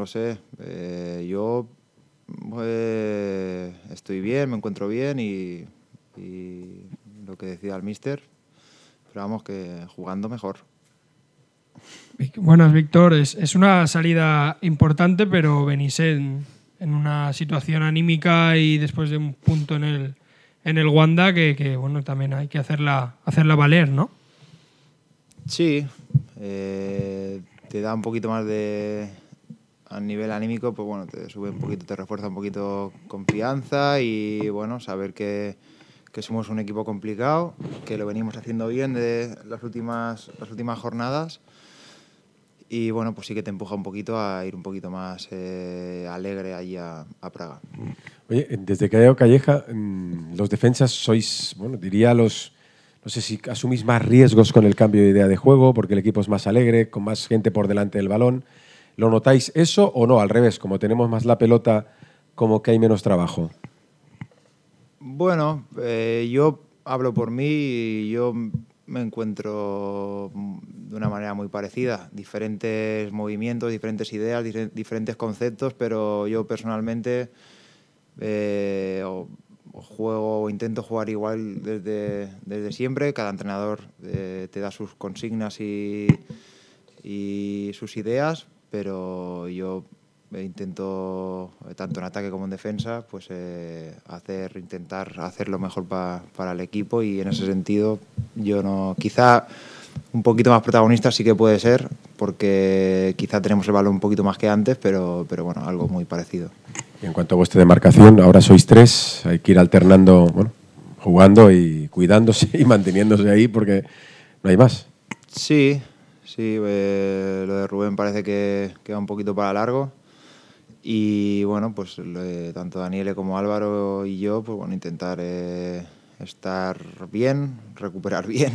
Yo estoy bien, me encuentro bien y lo que decía el míster, pero vamos, que jugando mejor.
Buenas, Víctor. Es una salida importante, pero venís en una situación anímica y después de un punto en el Wanda que bueno, también hay que hacerla valer, ¿no?
Sí, te da un poquito más a nivel anímico, pues bueno, te sube un poquito, te refuerza un poquito confianza y bueno, saber que somos un equipo complicado, que lo venimos haciendo bien de las últimas jornadas y bueno, pues sí que te empuja un poquito a ir un poquito más alegre allí a Praga.
Oye, desde que ha llegado Calleja, los defensas sois, bueno, diría no sé si asumís más riesgos con el cambio de idea de juego, porque el equipo es más alegre, con más gente por delante del balón. ¿Lo notáis eso o no? Al revés, como tenemos más la pelota, como que hay menos trabajo.
Bueno, yo hablo por mí y yo me encuentro de una manera muy parecida. Diferentes movimientos, diferentes ideas, diferentes conceptos, pero yo personalmente juego o intento jugar igual desde siempre. Cada entrenador te da sus consignas y sus ideas, pero yo intento, tanto en ataque como en defensa, pues intentar hacer lo mejor para el equipo y en ese sentido yo no, quizá un poquito más protagonista sí que puede ser, porque quizá tenemos el balón un poquito más que antes, pero bueno, algo muy parecido.
Y en cuanto a vuestra demarcación, ahora sois 3, hay que ir alternando, bueno, jugando y cuidándose y manteniéndose ahí porque no hay más.
Sí, lo de Rubén parece que va un poquito para largo y bueno, pues tanto Daniele como Álvaro y yo, pues bueno, intentar estar bien, recuperar bien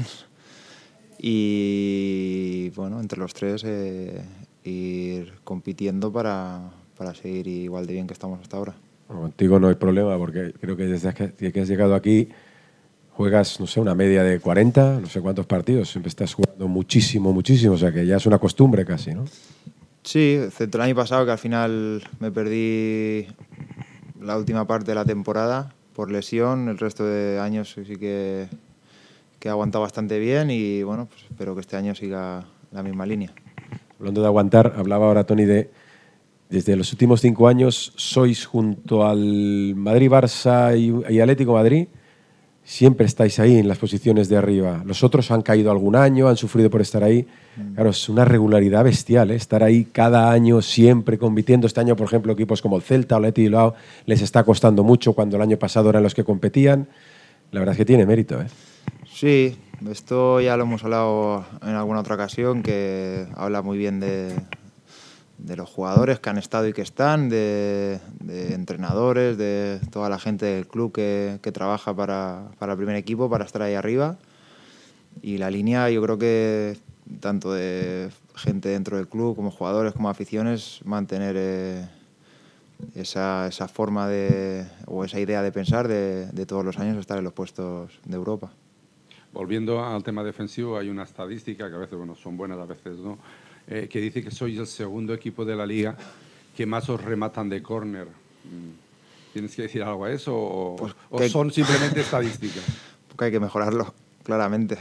y bueno, entre los 3 ir compitiendo para seguir igual de bien que estamos hasta ahora.
Bueno, contigo no hay problema porque creo que desde que has llegado aquí juegas, no sé, una media de 40, no sé cuántos partidos, siempre estás jugando muchísimo, o sea que ya es una costumbre casi, ¿no?
Sí, excepto el año pasado que al final me perdí la última parte de la temporada por lesión, el resto de años sí que he aguantado bastante bien y bueno, pues espero que este año siga la misma línea.
Hablando de aguantar, hablaba ahora Toni desde los últimos 5 años sois junto al Madrid, Barça y Atlético Madrid, siempre estáis ahí en las posiciones de arriba. Los otros han caído algún año, han sufrido por estar ahí. Claro, es una regularidad bestial, ¿eh? Estar ahí cada año siempre compitiendo. Este año, por ejemplo, equipos como el Celta o el Athletic Bilbao les está costando mucho cuando el año pasado eran los que competían. La verdad es que tiene mérito, ¿eh?
Sí, esto ya lo hemos hablado en alguna otra ocasión, que habla muy bien de los jugadores que han estado y que están, de entrenadores, de toda la gente del club que trabaja para el primer equipo, para estar ahí arriba. Y la línea, yo creo que tanto de gente dentro del club como jugadores, como aficiones, mantener esa forma o esa idea de pensar de todos los años estar en los puestos de Europa.
Volviendo al tema defensivo, hay una estadística que a veces son buenas, a veces no, que dice que sois el segundo equipo de la liga que más os rematan de córner. ¿Tienes que decir algo a eso o son simplemente estadísticas?
Porque hay que mejorarlo, claramente.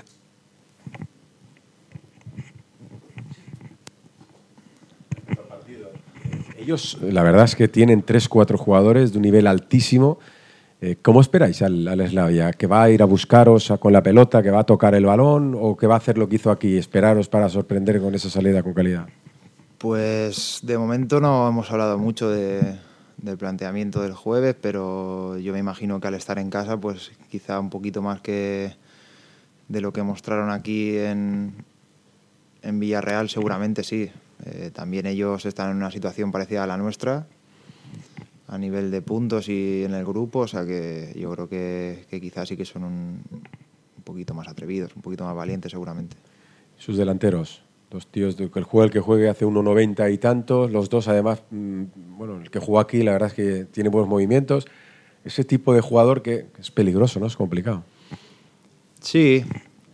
Ellos, la verdad es que tienen 3-4 jugadores de un nivel altísimo. ¿Cómo esperáis al Slavia? ¿Que va a ir a buscaros con la pelota, que va a tocar el balón o que va a hacer lo que hizo aquí, esperaros para sorprender con esa salida con calidad?
Pues de momento no hemos hablado mucho del planteamiento del jueves, pero yo me imagino que al estar en casa, pues quizá un poquito más que de lo que mostraron aquí en Villarreal, seguramente sí. También ellos están en una situación parecida a la nuestra, a nivel de puntos y en el grupo, o sea que yo creo que quizás sí que son un poquito más atrevidos, un poquito más valientes seguramente.
Sus delanteros, dos tíos, el que juegue hace 1,90 y tantos, los dos además, bueno, el que jugó aquí la verdad es que tiene buenos movimientos, ese tipo de jugador que es peligroso, ¿no? Es complicado.
Sí,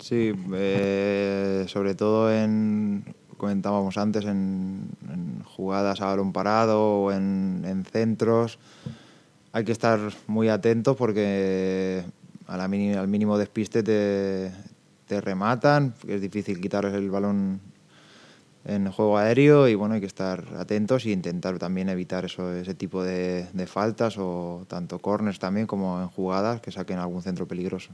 sobre todo comentábamos antes, en jugadas a balón parado o en centros, hay que estar muy atentos porque al mínimo despiste te rematan, es difícil quitarles el balón en juego aéreo y bueno, hay que estar atentos e intentar también evitar ese tipo de faltas o tanto corners también como en jugadas que saquen algún centro peligroso.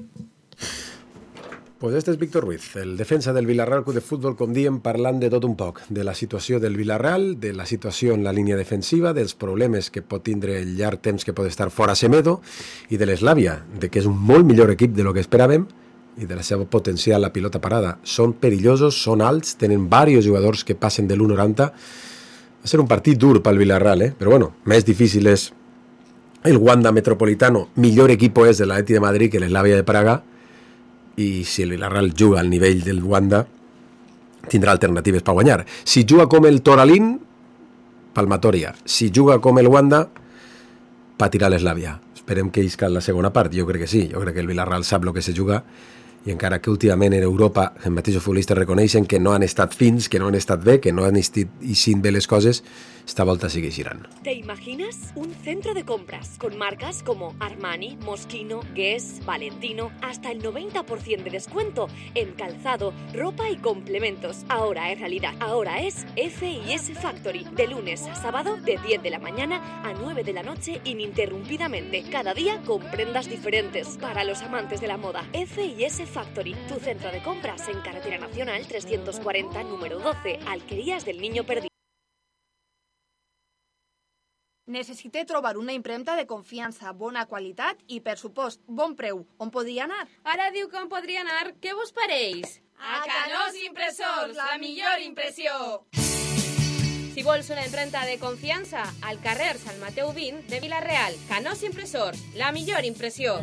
Pues este és Víctor Ruiz, el defensa del Villarreal Club de Futbol, com diem, parlant de tot un poc, de la situació del Villarreal, de la situació en la línia defensiva, dels problemes que pot tindre el llarg temps que pot estar fora Semedo i de l'Eslàvia, de que és un molt millor equip de lo que esperàvem i de la seva potencial a pilota parada. Són perillosos, són alts, tenen diversos jugadors que passen de l'1,90. Va ser un partit dur pel Villarreal, però bueno, més difícil és el Wanda Metropolitano, millor equip és de l'Atleti de Madrid que l'Eslàvia de Praga, i si el Villarreal juga al nivell del Wanda tindrà alternatives per guanyar. Si juga com el Toralín, palmatòria. Si juga com el Wanda, patirà l'Eslàvia. Esperem que isca la segona part. Jo crec que sí. Jo crec que el Villarreal sap el que se juga i encara que últimament en Europa els mateixos futbolistes reconeixen que no han estat fins, que no han estat bé, que no han estat eixint bé les coses, esta volta sí que eixiran.
¿Te imaginas un centro de compras con marcas como Armani, Moschino, Guess, Valentino, hasta el 90% de descuento en calzado, ropa y complementos? Ahora es realidad. Ahora es F&S Factory, de lunes a sábado de 10 de la mañana a 9 de la noche ininterrumpidamente. Cada día con prendas diferentes. Para los amantes de la moda, F&S Factory, tu centro de compras en Carretera Nacional 340, número 12, Alquerías del Niño Perdido.
Necessite trobar una impremta de confiança, bona qualitat i, per supost, bon preu. On podria anar?
Ara diu que on podria anar. Què vos pareix?
A Canós Impressors, la millor impressió!
Si vols una impremta de confiança, al carrer Sant Mateu 20 de Vila-real. Canós Impressors, la millor impressió.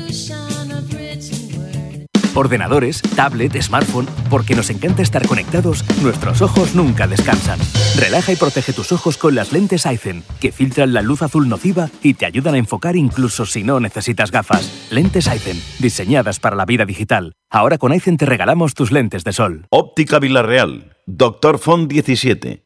Ordenadores, tablet, smartphone, porque nos encanta estar conectados, nuestros ojos nunca descansan. Relaja y protege tus ojos con las lentes Aizen, que filtran la luz azul nociva y te ayudan a enfocar incluso si no necesitas gafas. Lentes Aizen, diseñadas para la vida digital. Ahora con Aizen te regalamos tus lentes de sol.
Óptica Villarreal, Doctor Font 17.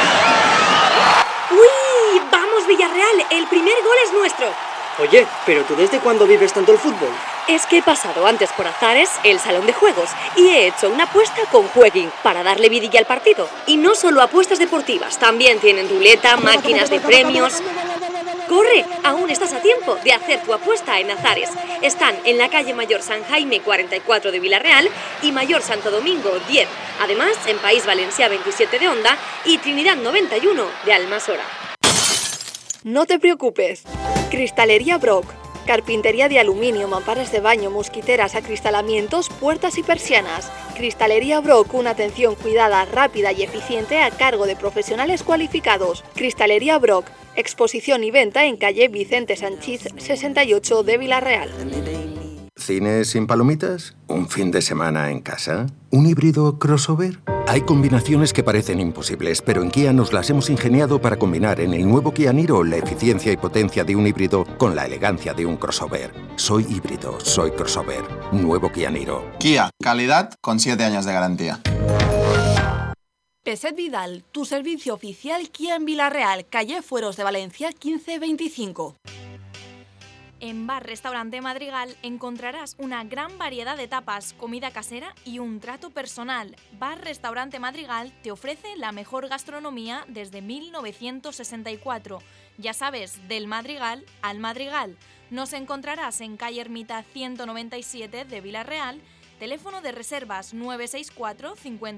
¡Uy! ¡Vamos, Villarreal! El primer gol es nuestro.
Oye, ¿pero tú desde cuándo vives tanto el fútbol?
Es que he pasado antes por Azares, el salón de juegos, y he hecho una apuesta con Jueguin para darle vidilla al partido. Y no solo apuestas deportivas, también tienen ruleta, máquinas de premios. ¡Corre! Aún estás a tiempo de hacer tu apuesta en Azares. Están en la calle Mayor San Jaime 44 de Villarreal y Mayor Santo Domingo 10. Además, en País Valencià 27 de Onda y Trinidad 91 de Almasora.
No te preocupes. Cristalería Brock. Carpintería de aluminio, mamparas de baño, mosquiteras, acristalamientos, puertas y persianas. Cristalería Brock, una atención cuidada, rápida y eficiente a cargo de profesionales cualificados. Cristalería Brock, exposición y venta en calle Vicente Sanchís 68 de Villarreal.
¿Cine sin palomitas? ¿Un fin de semana en casa? ¿Un híbrido crossover? Hay combinaciones que parecen imposibles, pero en Kia nos las hemos ingeniado para combinar en el nuevo Kia Niro la eficiencia y potencia de un híbrido con la elegancia de un crossover. Soy híbrido, soy crossover. Nuevo Kia Niro.
Kia, calidad con 7 años de garantía.
Peset Vidal, tu servicio oficial Kia en Villarreal, calle Fueros de Valencia 1525.
En Bar Restaurante Madrigal encontrarás una gran variedad de tapas, comida casera y un trato personal. Bar Restaurante Madrigal te ofrece la mejor gastronomía desde 1964. Ya sabes, del Madrigal al Madrigal. Nos encontrarás en calle Ermita 197 de Villarreal, teléfono de reservas 964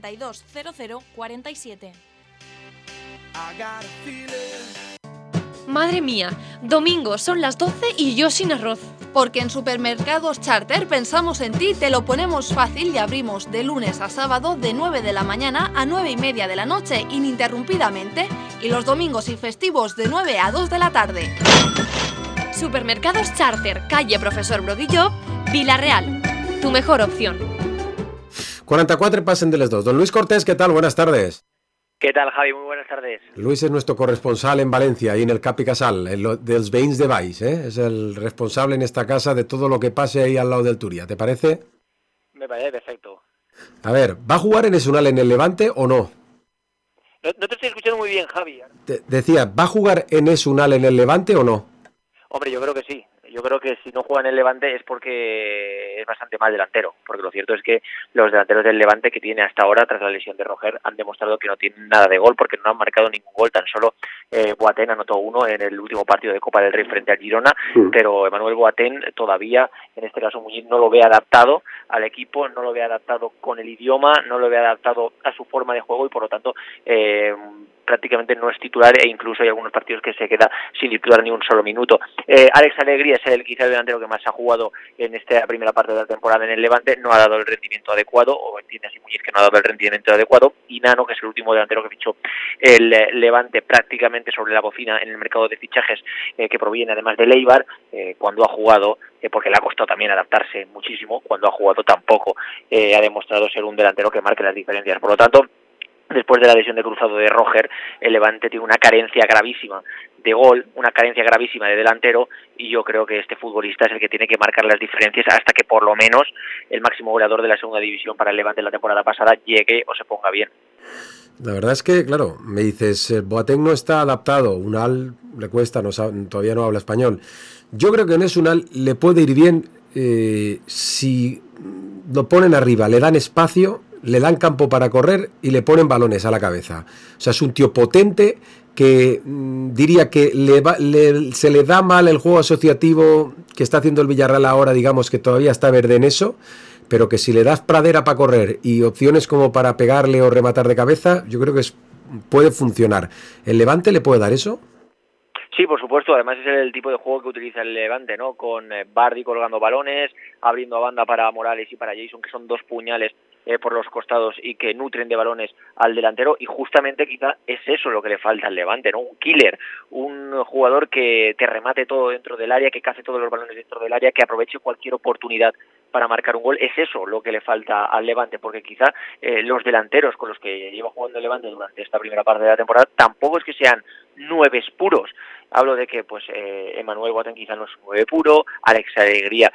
520047.
Madre mía, domingo son las 12 y yo sin arroz.
Porque en Supermercados Charter pensamos en ti, te lo ponemos fácil y abrimos de lunes a sábado de 9 de la mañana a 9 y media de la noche ininterrumpidamente y los domingos y festivos de 9 a 2 de la tarde.
Supermercados Charter, calle Profesor Brodillo, Vila-real. Tu mejor opción.
44 pasen de les 2. Don Luis Cortés, ¿qué tal? Buenas tardes.
¿Qué tal, Javi? Muy buenas tardes.
Luis es nuestro corresponsal en Valencia y en el Cap i Casal, dels veïns de Valls, ¿eh? Es el responsable en esta casa de todo lo que pase ahí al lado del Turia. ¿Te parece?
Me parece perfecto.
A ver, ¿va a jugar en Esunal en el Levante o no?
No te estoy escuchando muy bien, Javi.
Decía, ¿va a jugar en Esunal en el Levante o no?
Hombre, yo creo que sí. Yo creo que si no juega en el Levante es porque es bastante mal delantero, porque lo cierto es que los delanteros del Levante que tiene hasta ahora, tras la lesión de Roger, han demostrado que no tienen nada de gol, porque no han marcado ningún gol, tan solo Boateng anotó uno en el último partido de Copa del Rey frente al Girona, pero Emmanuel Boateng todavía, en este caso Muñiz, no lo ve adaptado al equipo, no lo ve adaptado con el idioma, no lo ve adaptado a su forma de juego y por lo tanto prácticamente no es titular e incluso hay algunos partidos que se queda sin titular ni un solo minuto. Alex Alegría es quizá el delantero que más ha jugado en esta primera parte de la temporada en el Levante, no ha dado el rendimiento adecuado, o entiende así Muñiz que no ha dado el rendimiento adecuado, y Nano, que es el último delantero que fichó el Levante prácticamente sobre la bocina en el mercado de fichajes, que proviene además de Eibar, cuando ha jugado, porque le ha costado también adaptarse muchísimo, cuando ha jugado tampoco ha demostrado ser un delantero que marque las diferencias. Por lo tanto, después de la lesión de cruzado de Roger, el Levante tiene una carencia gravísima de gol, una carencia gravísima de delantero, y yo creo que este futbolista es el que tiene que marcar las diferencias hasta que por lo menos el máximo goleador de la segunda división para el Levante la temporada pasada llegue o se ponga bien.
La verdad es que, claro, me dices, Boateng no está adaptado, Unal le cuesta, todavía no habla español. Yo creo que en Esunal le puede ir bien si lo ponen arriba, le dan espacio, le dan campo para correr y le ponen balones a la cabeza. O sea, es un tío potente que diría que se le da mal el juego asociativo que está haciendo el Villarreal ahora, digamos que todavía está verde en eso, pero que si le das pradera para correr y opciones como para pegarle o rematar de cabeza, yo creo que puede funcionar. ¿El Levante le puede dar eso?
Sí, por supuesto, además es el tipo de juego que utiliza el Levante, ¿no? Con Bardi colgando balones, abriendo a banda para Morales y para Jason, que son dos puñales por los costados y que nutren de balones al delantero, y justamente quizá es eso lo que le falta al Levante, ¿no? Un killer, un jugador que te remate todo dentro del área, que cace todos los balones dentro del área, que aproveche cualquier oportunidad para marcar un gol. Es eso lo que le falta al Levante, porque quizá los delanteros con los que lleva jugando el Levante durante esta primera parte de la temporada tampoco es que sean nueves puros. Hablo de que pues Emmanuel Boateng quizá no es un 9 puro, Alex Alegría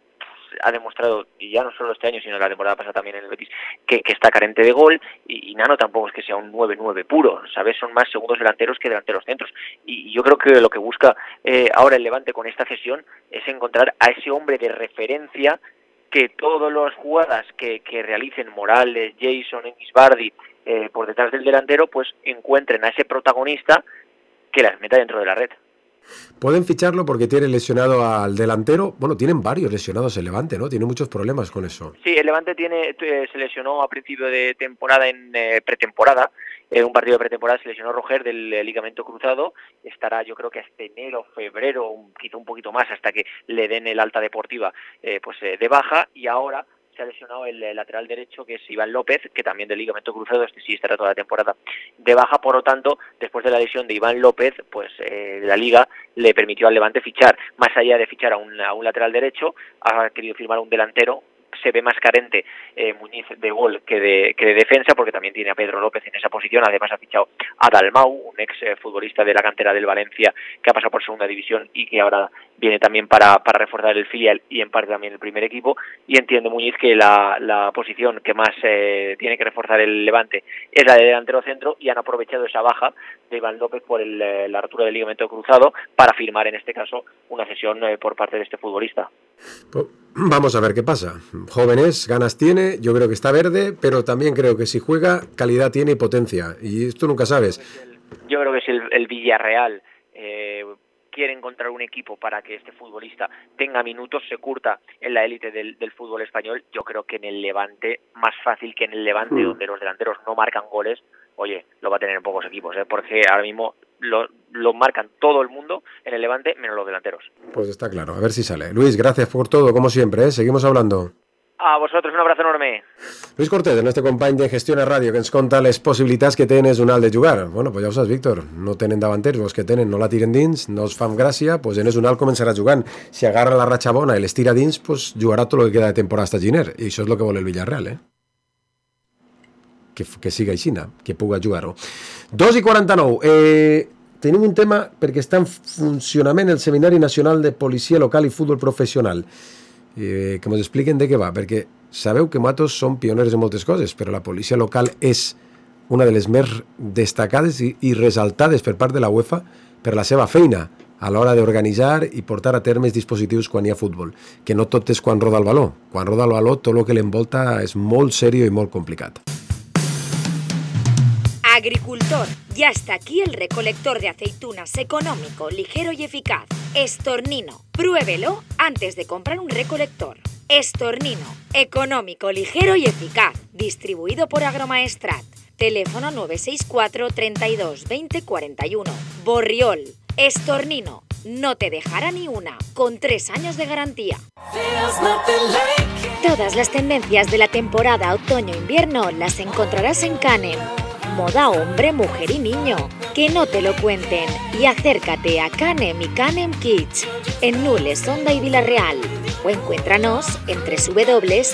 ha demostrado, y ya no solo este año, sino la temporada pasada también en el Betis, que está carente de gol, y Nano tampoco es que sea un 9-9 puro, ¿sabes? Son más segundos delanteros que delanteros centros, y yo creo que lo que busca ahora el Levante con esta cesión es encontrar a ese hombre de referencia que todas las jugadas que realicen Morales, Jason, Bardi por detrás del delantero, pues encuentren a ese protagonista que las meta dentro de la red.
Pueden ficharlo porque tiene lesionado al delantero. Bueno, tienen varios lesionados el Levante, ¿no? Tiene muchos problemas con eso.
Sí, el Levante se lesionó a principio de temporada en pretemporada. En un partido de pretemporada se lesionó Roger del ligamento cruzado. Estará, yo creo que hasta enero, febrero, quizá un poquito más, hasta que le den el alta deportiva de baja. Y ahora se ha lesionado el lateral derecho, que es Iván López, que también del ligamento cruzado, sí estará toda la temporada de baja. Por lo tanto, después de la lesión de Iván López, pues la Liga le permitió al Levante fichar, más allá de fichar a un lateral derecho, ha querido firmar a un delantero. Se ve más carente Muñiz de gol que de defensa, porque también tiene a Pedro López en esa posición. Además ha fichado a Dalmau, un ex futbolista de la cantera del Valencia, que ha pasado por segunda división y que ahora viene también para reforzar el filial y en parte también el primer equipo. Y entiende Muñiz que la posición que más tiene que reforzar el Levante es la de delantero centro, y han aprovechado esa baja de Iván López por la rotura del ligamento cruzado para firmar en este caso una cesión por parte de este futbolista.
Pues vamos a ver qué pasa. Jóvenes, ganas tiene, yo creo que está verde, pero también creo que si juega, calidad tiene y potencia, y esto nunca sabes.
Yo creo que si el Villarreal quiere encontrar un equipo para que este futbolista tenga minutos, se curta en la élite del fútbol español, yo creo que en el Levante, más fácil que en el Levante, donde los delanteros no marcan goles, oye, lo va a tener en pocos equipos, porque ahora mismo lo marcan todo el mundo en el Levante, menos los delanteros.
Pues está claro, a ver si sale. Luis, gracias por todo, como siempre, ¿eh? Seguimos hablando.
A vosotros un abrazo enorme.
Luis Cortés, el nostre company de Gestió a Ràdio, que ens conta les possibilitats que té Enes-Unal de jugar. Bueno, pues ja ho saps, Víctor, no tenen davanters, els que tenen no la tiren dins, no els fan gràcia, pues Enes-Unal començarà jugant. Si agarra la ratxa bona i les tira dins, pues jugarà tot el que queda de temporada hasta Giner, i això és el que vol el Villarreal, que siga així, que puga jugar-ho. 2:49. Tenim un tema perquè està en funcionament el Seminari Nacional de Policia Local i Futbol Professional. Que ens expliquen de què va, perquè sabeu que nosaltres som pioners en moltes coses, però la policia local és una de les més destacades i resaltades per part de la UEFA per la seva feina a l'hora d'organitzar i portar a terme els dispositius quan hi ha futbol, que no tot és quan roda el baló. Quan roda el baló tot el que l'envolta és molt seriós i molt complicat.
Agricultor, ya está aquí el recolector de aceitunas económico, ligero y eficaz. Estornino, pruébelo antes de comprar un recolector. Estornino, económico, ligero y eficaz. Distribuido por Agromaestrat. Teléfono 964 32 20 41. Borriol, Estornino, no te dejará ni una, con 3 años de garantía. Todas las tendencias de la temporada otoño-invierno las encontrarás en Canem. Moda hombre, mujer y niño. Que no te lo cuenten y acércate a Canem y Canem Kids en Nules, Onda y Villarreal o encuéntranos en www.canem.es.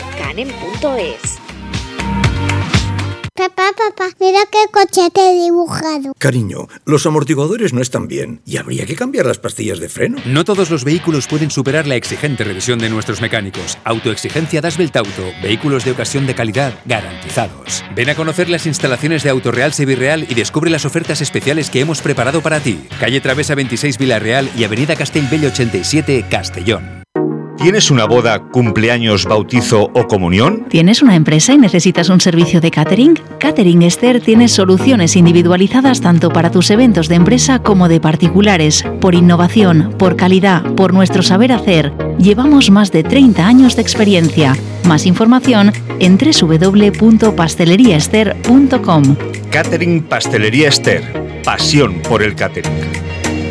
Papá, mira qué coche te he dibujado.
Cariño, los amortiguadores no están bien y habría que cambiar las pastillas de freno.
No todos los vehículos pueden superar la exigente revisión de nuestros mecánicos. Autoexigencia Dasbelt Auto. Vehículos de ocasión de calidad garantizados. Ven a conocer las instalaciones de Autoreal Sevirreal y descubre las ofertas especiales que hemos preparado para ti. Calle Travesa 26 Villarreal y Avenida Castellbell 87 Castellón.
¿Tienes una boda, cumpleaños, bautizo o comunión?
¿Tienes una empresa y necesitas un servicio de catering? Catering Esther tiene soluciones individualizadas tanto para tus eventos de empresa como de particulares. Por innovación, por calidad, por nuestro saber hacer. Llevamos más de 30 años de experiencia. Más información en www.pasteleriaester.com.
Catering Pastelería Esther. Pasión por el catering.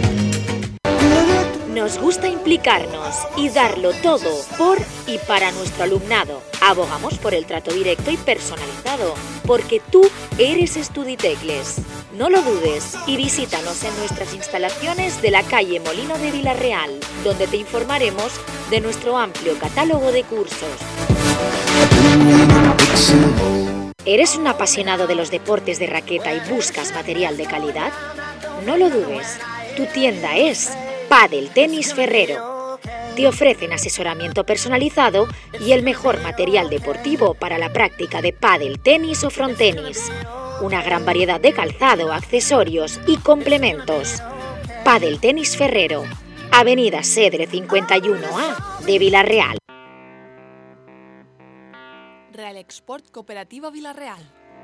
Nos gusta implicarnos y darlo todo por y para nuestro alumnado. Abogamos por el trato directo y personalizado, porque tú eres Studitecles. No lo dudes y visítanos en nuestras instalaciones de la calle Molino de Villarreal, donde te informaremos de nuestro amplio catálogo de cursos. ¿Eres un apasionado de los deportes de raqueta y buscas material de calidad? No lo dudes, tu tienda es Padel Tenis Ferrero. Te ofrecen asesoramiento personalizado y el mejor material deportivo para la práctica de pádel, tenis o frontenis. Una gran variedad de calzado, accesorios y complementos. Padel Tenis Ferrero, Avenida Sedre 51A de Villarreal.
Real Export Cooperativa Villarreal.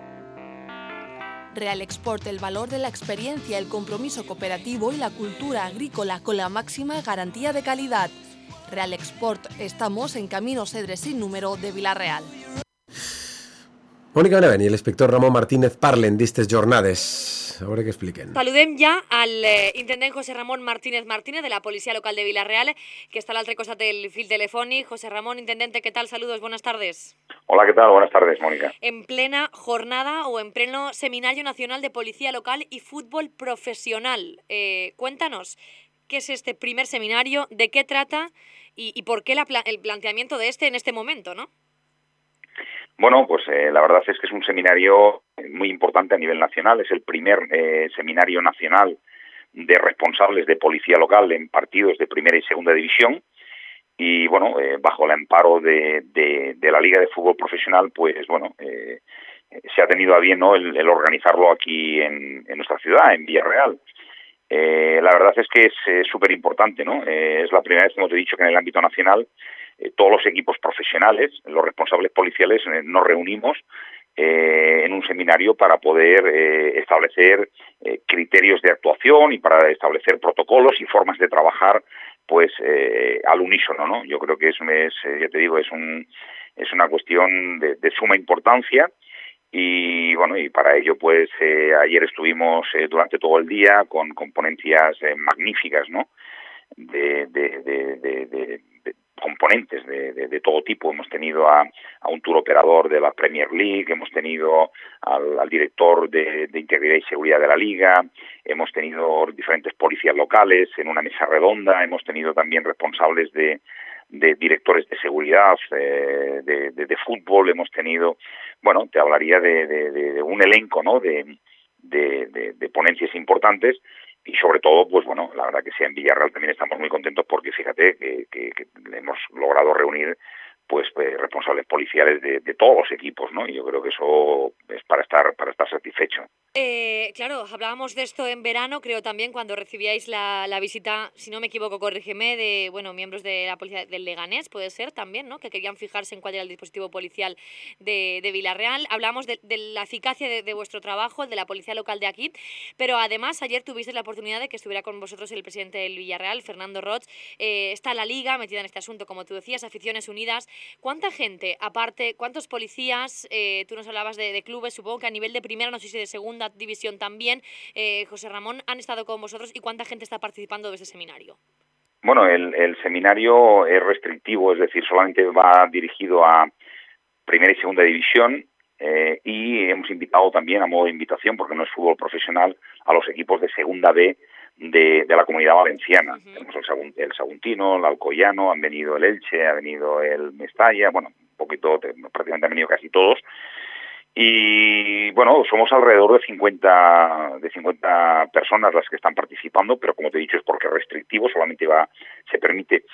Real Export, el valor de la experiencia, el compromiso cooperativo y la cultura agrícola con la máxima garantía de calidad. Real Export, estamos en Camino Sedre sin número de Villarreal.
Mónica Benavent i l'inspector Ramon Martínez parlen d'estes jornades. A veure què expliquen.
Saludem ja al intendent José Ramón Martínez de la Policía Local de Villarreal, que está a l'altre costat del fil telefònic. José Ramón, intendente, ¿qué tal? Saludos, buenas tardes.
Hola, ¿qué tal? Buenas tardes, Mónica.
En plena jornada o en pleno Seminario Nacional de Policía Local y Fútbol Profesional. Cuéntanos, ¿qué es este primer seminario? ¿De qué trata? ¿Y por qué el planteamiento de en este momento, no?
Bueno, pues la verdad es que es un seminario muy importante a nivel nacional. Es el primer seminario nacional de responsables de policía local en partidos de primera y segunda división. Y bueno, bajo el amparo de la Liga de Fútbol Profesional, pues bueno, se ha tenido a bien, ¿no?, el organizarlo aquí en nuestra ciudad, en Villarreal. La verdad es que es súper importante, ¿no? Es la primera vez, como te he dicho, que en el ámbito nacional todos los equipos profesionales, los responsables policiales, nos reunimos en un seminario para poder establecer criterios de actuación y para establecer protocolos y formas de trabajar, pues al unísono, ¿no? Yo creo que ya te digo, es una cuestión de suma importancia. Y bueno, y para ello pues ayer estuvimos durante todo el día con ponencias magníficas, ¿no? De componentes de todo tipo. Hemos tenido a un tour operador de la Premier League, hemos tenido al director de Integridad y Seguridad de la Liga, hemos tenido diferentes policías locales en una mesa redonda, hemos tenido también responsables de directores de seguridad, de fútbol, hemos tenido, bueno, te hablaría de un elenco, ¿no? de ponencias importantes. Y sobre todo, pues bueno, la verdad que sea en Villarreal también estamos muy contentos porque fíjate que hemos logrado reunir pues responsables policiales de todos los equipos, ¿no? Y yo creo que eso es para estar satisfecho.
Claro, hablábamos de esto en verano, creo también cuando recibíais la visita, si no me equivoco, corrígeme, de miembros de la policía del Leganés, puede ser también, ¿no? Que querían fijarse en cuál era el dispositivo policial de Villarreal. Hablamos de la eficacia de vuestro trabajo, el de la policía local de aquí, pero además ayer tuvisteis la oportunidad de que estuviera con vosotros el presidente del Villarreal, Fernando Roig. Está la Liga metida en este asunto, como tú decías, Aficiones Unidas. ¿Cuánta gente, aparte, cuántos policías, tú nos hablabas de clubes, supongo que a nivel de primera, no sé si de segunda división también, José Ramón, han estado con vosotros y cuánta gente está participando de ese seminario?
Bueno, el seminario es restrictivo, es decir, solamente va dirigido a primera y segunda división y hemos invitado también, a modo de invitación, porque no es fútbol profesional, a los equipos de segunda B de la Comunidad Valenciana. Tenemos el Saguntino, el Alcoyano, han venido el Elche, ha venido el Mestalla, bueno, un poquito, prácticamente han venido casi todos. Y bueno, somos alrededor de 50 personas las que están participando, pero como te he dicho es porque es restrictivo, solamente se permite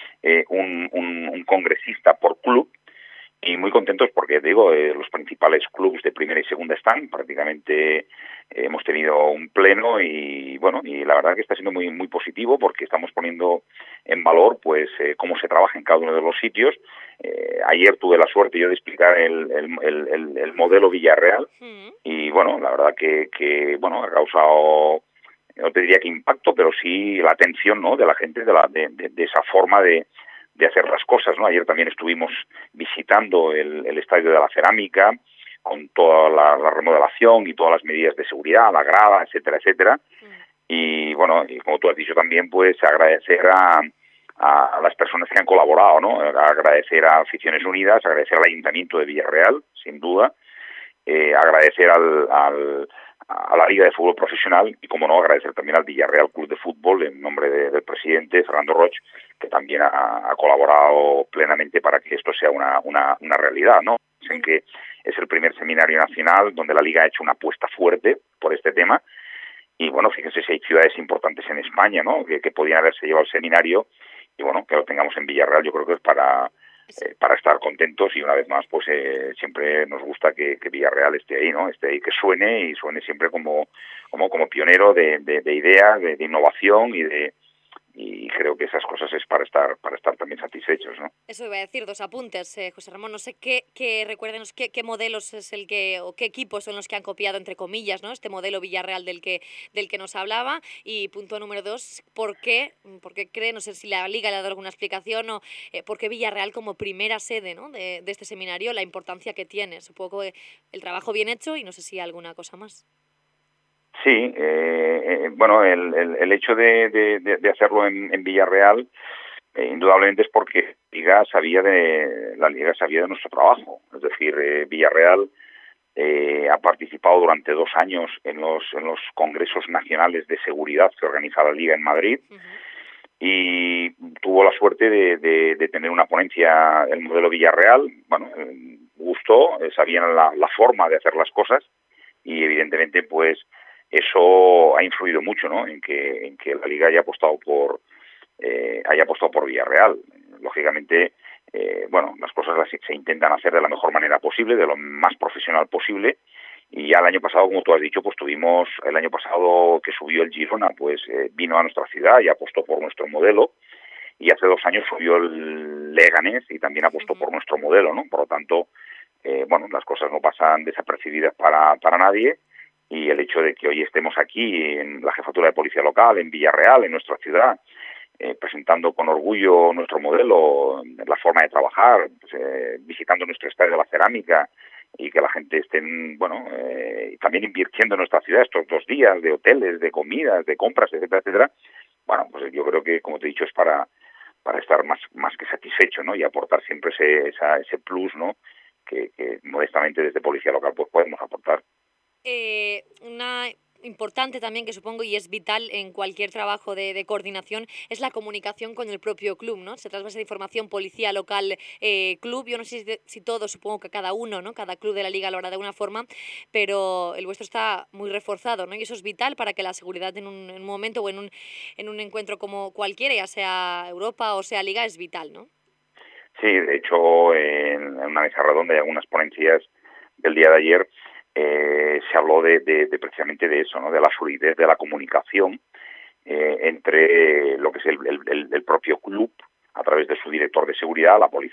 un congresista por club. Y muy contentos porque, digo, los principales clubes de primera y segunda están, prácticamente hemos tenido un pleno y bueno, y la verdad que está siendo muy muy positivo porque estamos poniendo en valor pues cómo se trabaja en cada uno de los sitios. Ayer tuve la suerte yo de explicar el modelo Villarreal y bueno, la verdad que bueno, ha causado, no te diría que impacto, pero sí la atención, ¿no?, de la gente de esa forma de hacer las cosas, ¿no? Ayer también estuvimos visitando el Estadio de la Cerámica con toda la remodelación y todas las medidas de seguridad, la grada, etcétera, etcétera. Y bueno, y como tú has dicho también, pues agradecer a las personas que han colaborado, ¿no? Agradecer a Aficiones Unidas, agradecer al Ayuntamiento de Villarreal, sin duda, agradecer a la Liga de Fútbol Profesional y, como no, agradecer también al Villarreal Club de Fútbol en nombre del presidente Fernando Roig, que también ha colaborado plenamente para que esto sea una realidad, ¿no? En que es el primer seminario nacional donde la Liga ha hecho una apuesta fuerte por este tema y, bueno, fíjense si hay ciudades importantes en España, ¿no?, que podían haberse llevado el seminario y, bueno, que lo tengamos en Villarreal, yo creo que es para estar contentos y una vez más pues siempre nos gusta que Villarreal esté ahí, ¿no? Esté ahí, que suene siempre como pionero de ideas, de innovación y creo que esas cosas es para estar también satisfechos, ¿no?
Eso iba a decir, dos apuntes, José Ramón, no sé recuérdenos qué modelos es el que, o qué equipos son los que han copiado, entre comillas, ¿no?, este modelo Villarreal del que nos hablaba. Y punto número 2, ¿por qué cree, no sé si la Liga le ha dado alguna explicación o por qué Villarreal como primera sede, ¿no?, de este seminario, la importancia que tiene? Supongo que el trabajo bien hecho y no sé si alguna cosa más.
Sí, bueno, el hecho de hacerlo en Villarreal indudablemente es porque la Liga sabía de nuestro trabajo. Es decir, Villarreal ha participado durante 2 años en los congresos nacionales de seguridad que organiza la Liga en Madrid y tuvo la suerte de tener una ponencia, el modelo Villarreal. Bueno, gustó, sabían la forma de hacer las cosas y evidentemente pues eso ha influido mucho, ¿no?, en que la Liga haya apostado por Villarreal. Lógicamente, bueno, las cosas se intentan hacer de la mejor manera posible, de lo más profesional posible. Y ya el año pasado, como tú has dicho, pues tuvimos el año pasado que subió el Girona, pues vino a nuestra ciudad y apostó por nuestro modelo. Y hace 2 años subió el Leganés y también apostó por nuestro modelo, ¿no? Por lo tanto, bueno, las cosas no pasan desapercibidas para nadie. Y el hecho de que hoy estemos aquí en la Jefatura de Policía Local, en Villarreal, en nuestra ciudad, presentando con orgullo nuestro modelo, la forma de trabajar, pues, visitando nuestro Estadio de la Cerámica, y que la gente esté, también invirtiendo en nuestra ciudad estos 2 días de hoteles, de comidas, de compras, etcétera, etcétera. Bueno, pues yo creo que, como te he dicho, es para estar más que satisfecho, ¿no? Y aportar siempre ese plus, ¿no? Que modestamente desde Policía Local pues podemos aportar.
Una importante también que supongo y es vital en cualquier trabajo de coordinación es la comunicación con el propio club, ¿no? Se traslada información policía local, club. Yo no sé si todos, supongo que cada uno, ¿no? Cada club de la liga lo hará de una forma, pero el vuestro está muy reforzado, ¿no? Y eso es vital para que la seguridad en un momento o en un encuentro como cualquiera, ya sea Europa o sea Liga, es vital, ¿no?
Sí, de hecho, en una mesa redonda y algunas ponencias del día de ayer se habló de precisamente de eso, ¿no? De la solidez de la comunicación entre lo que es el propio club a través de su director de seguridad, la policía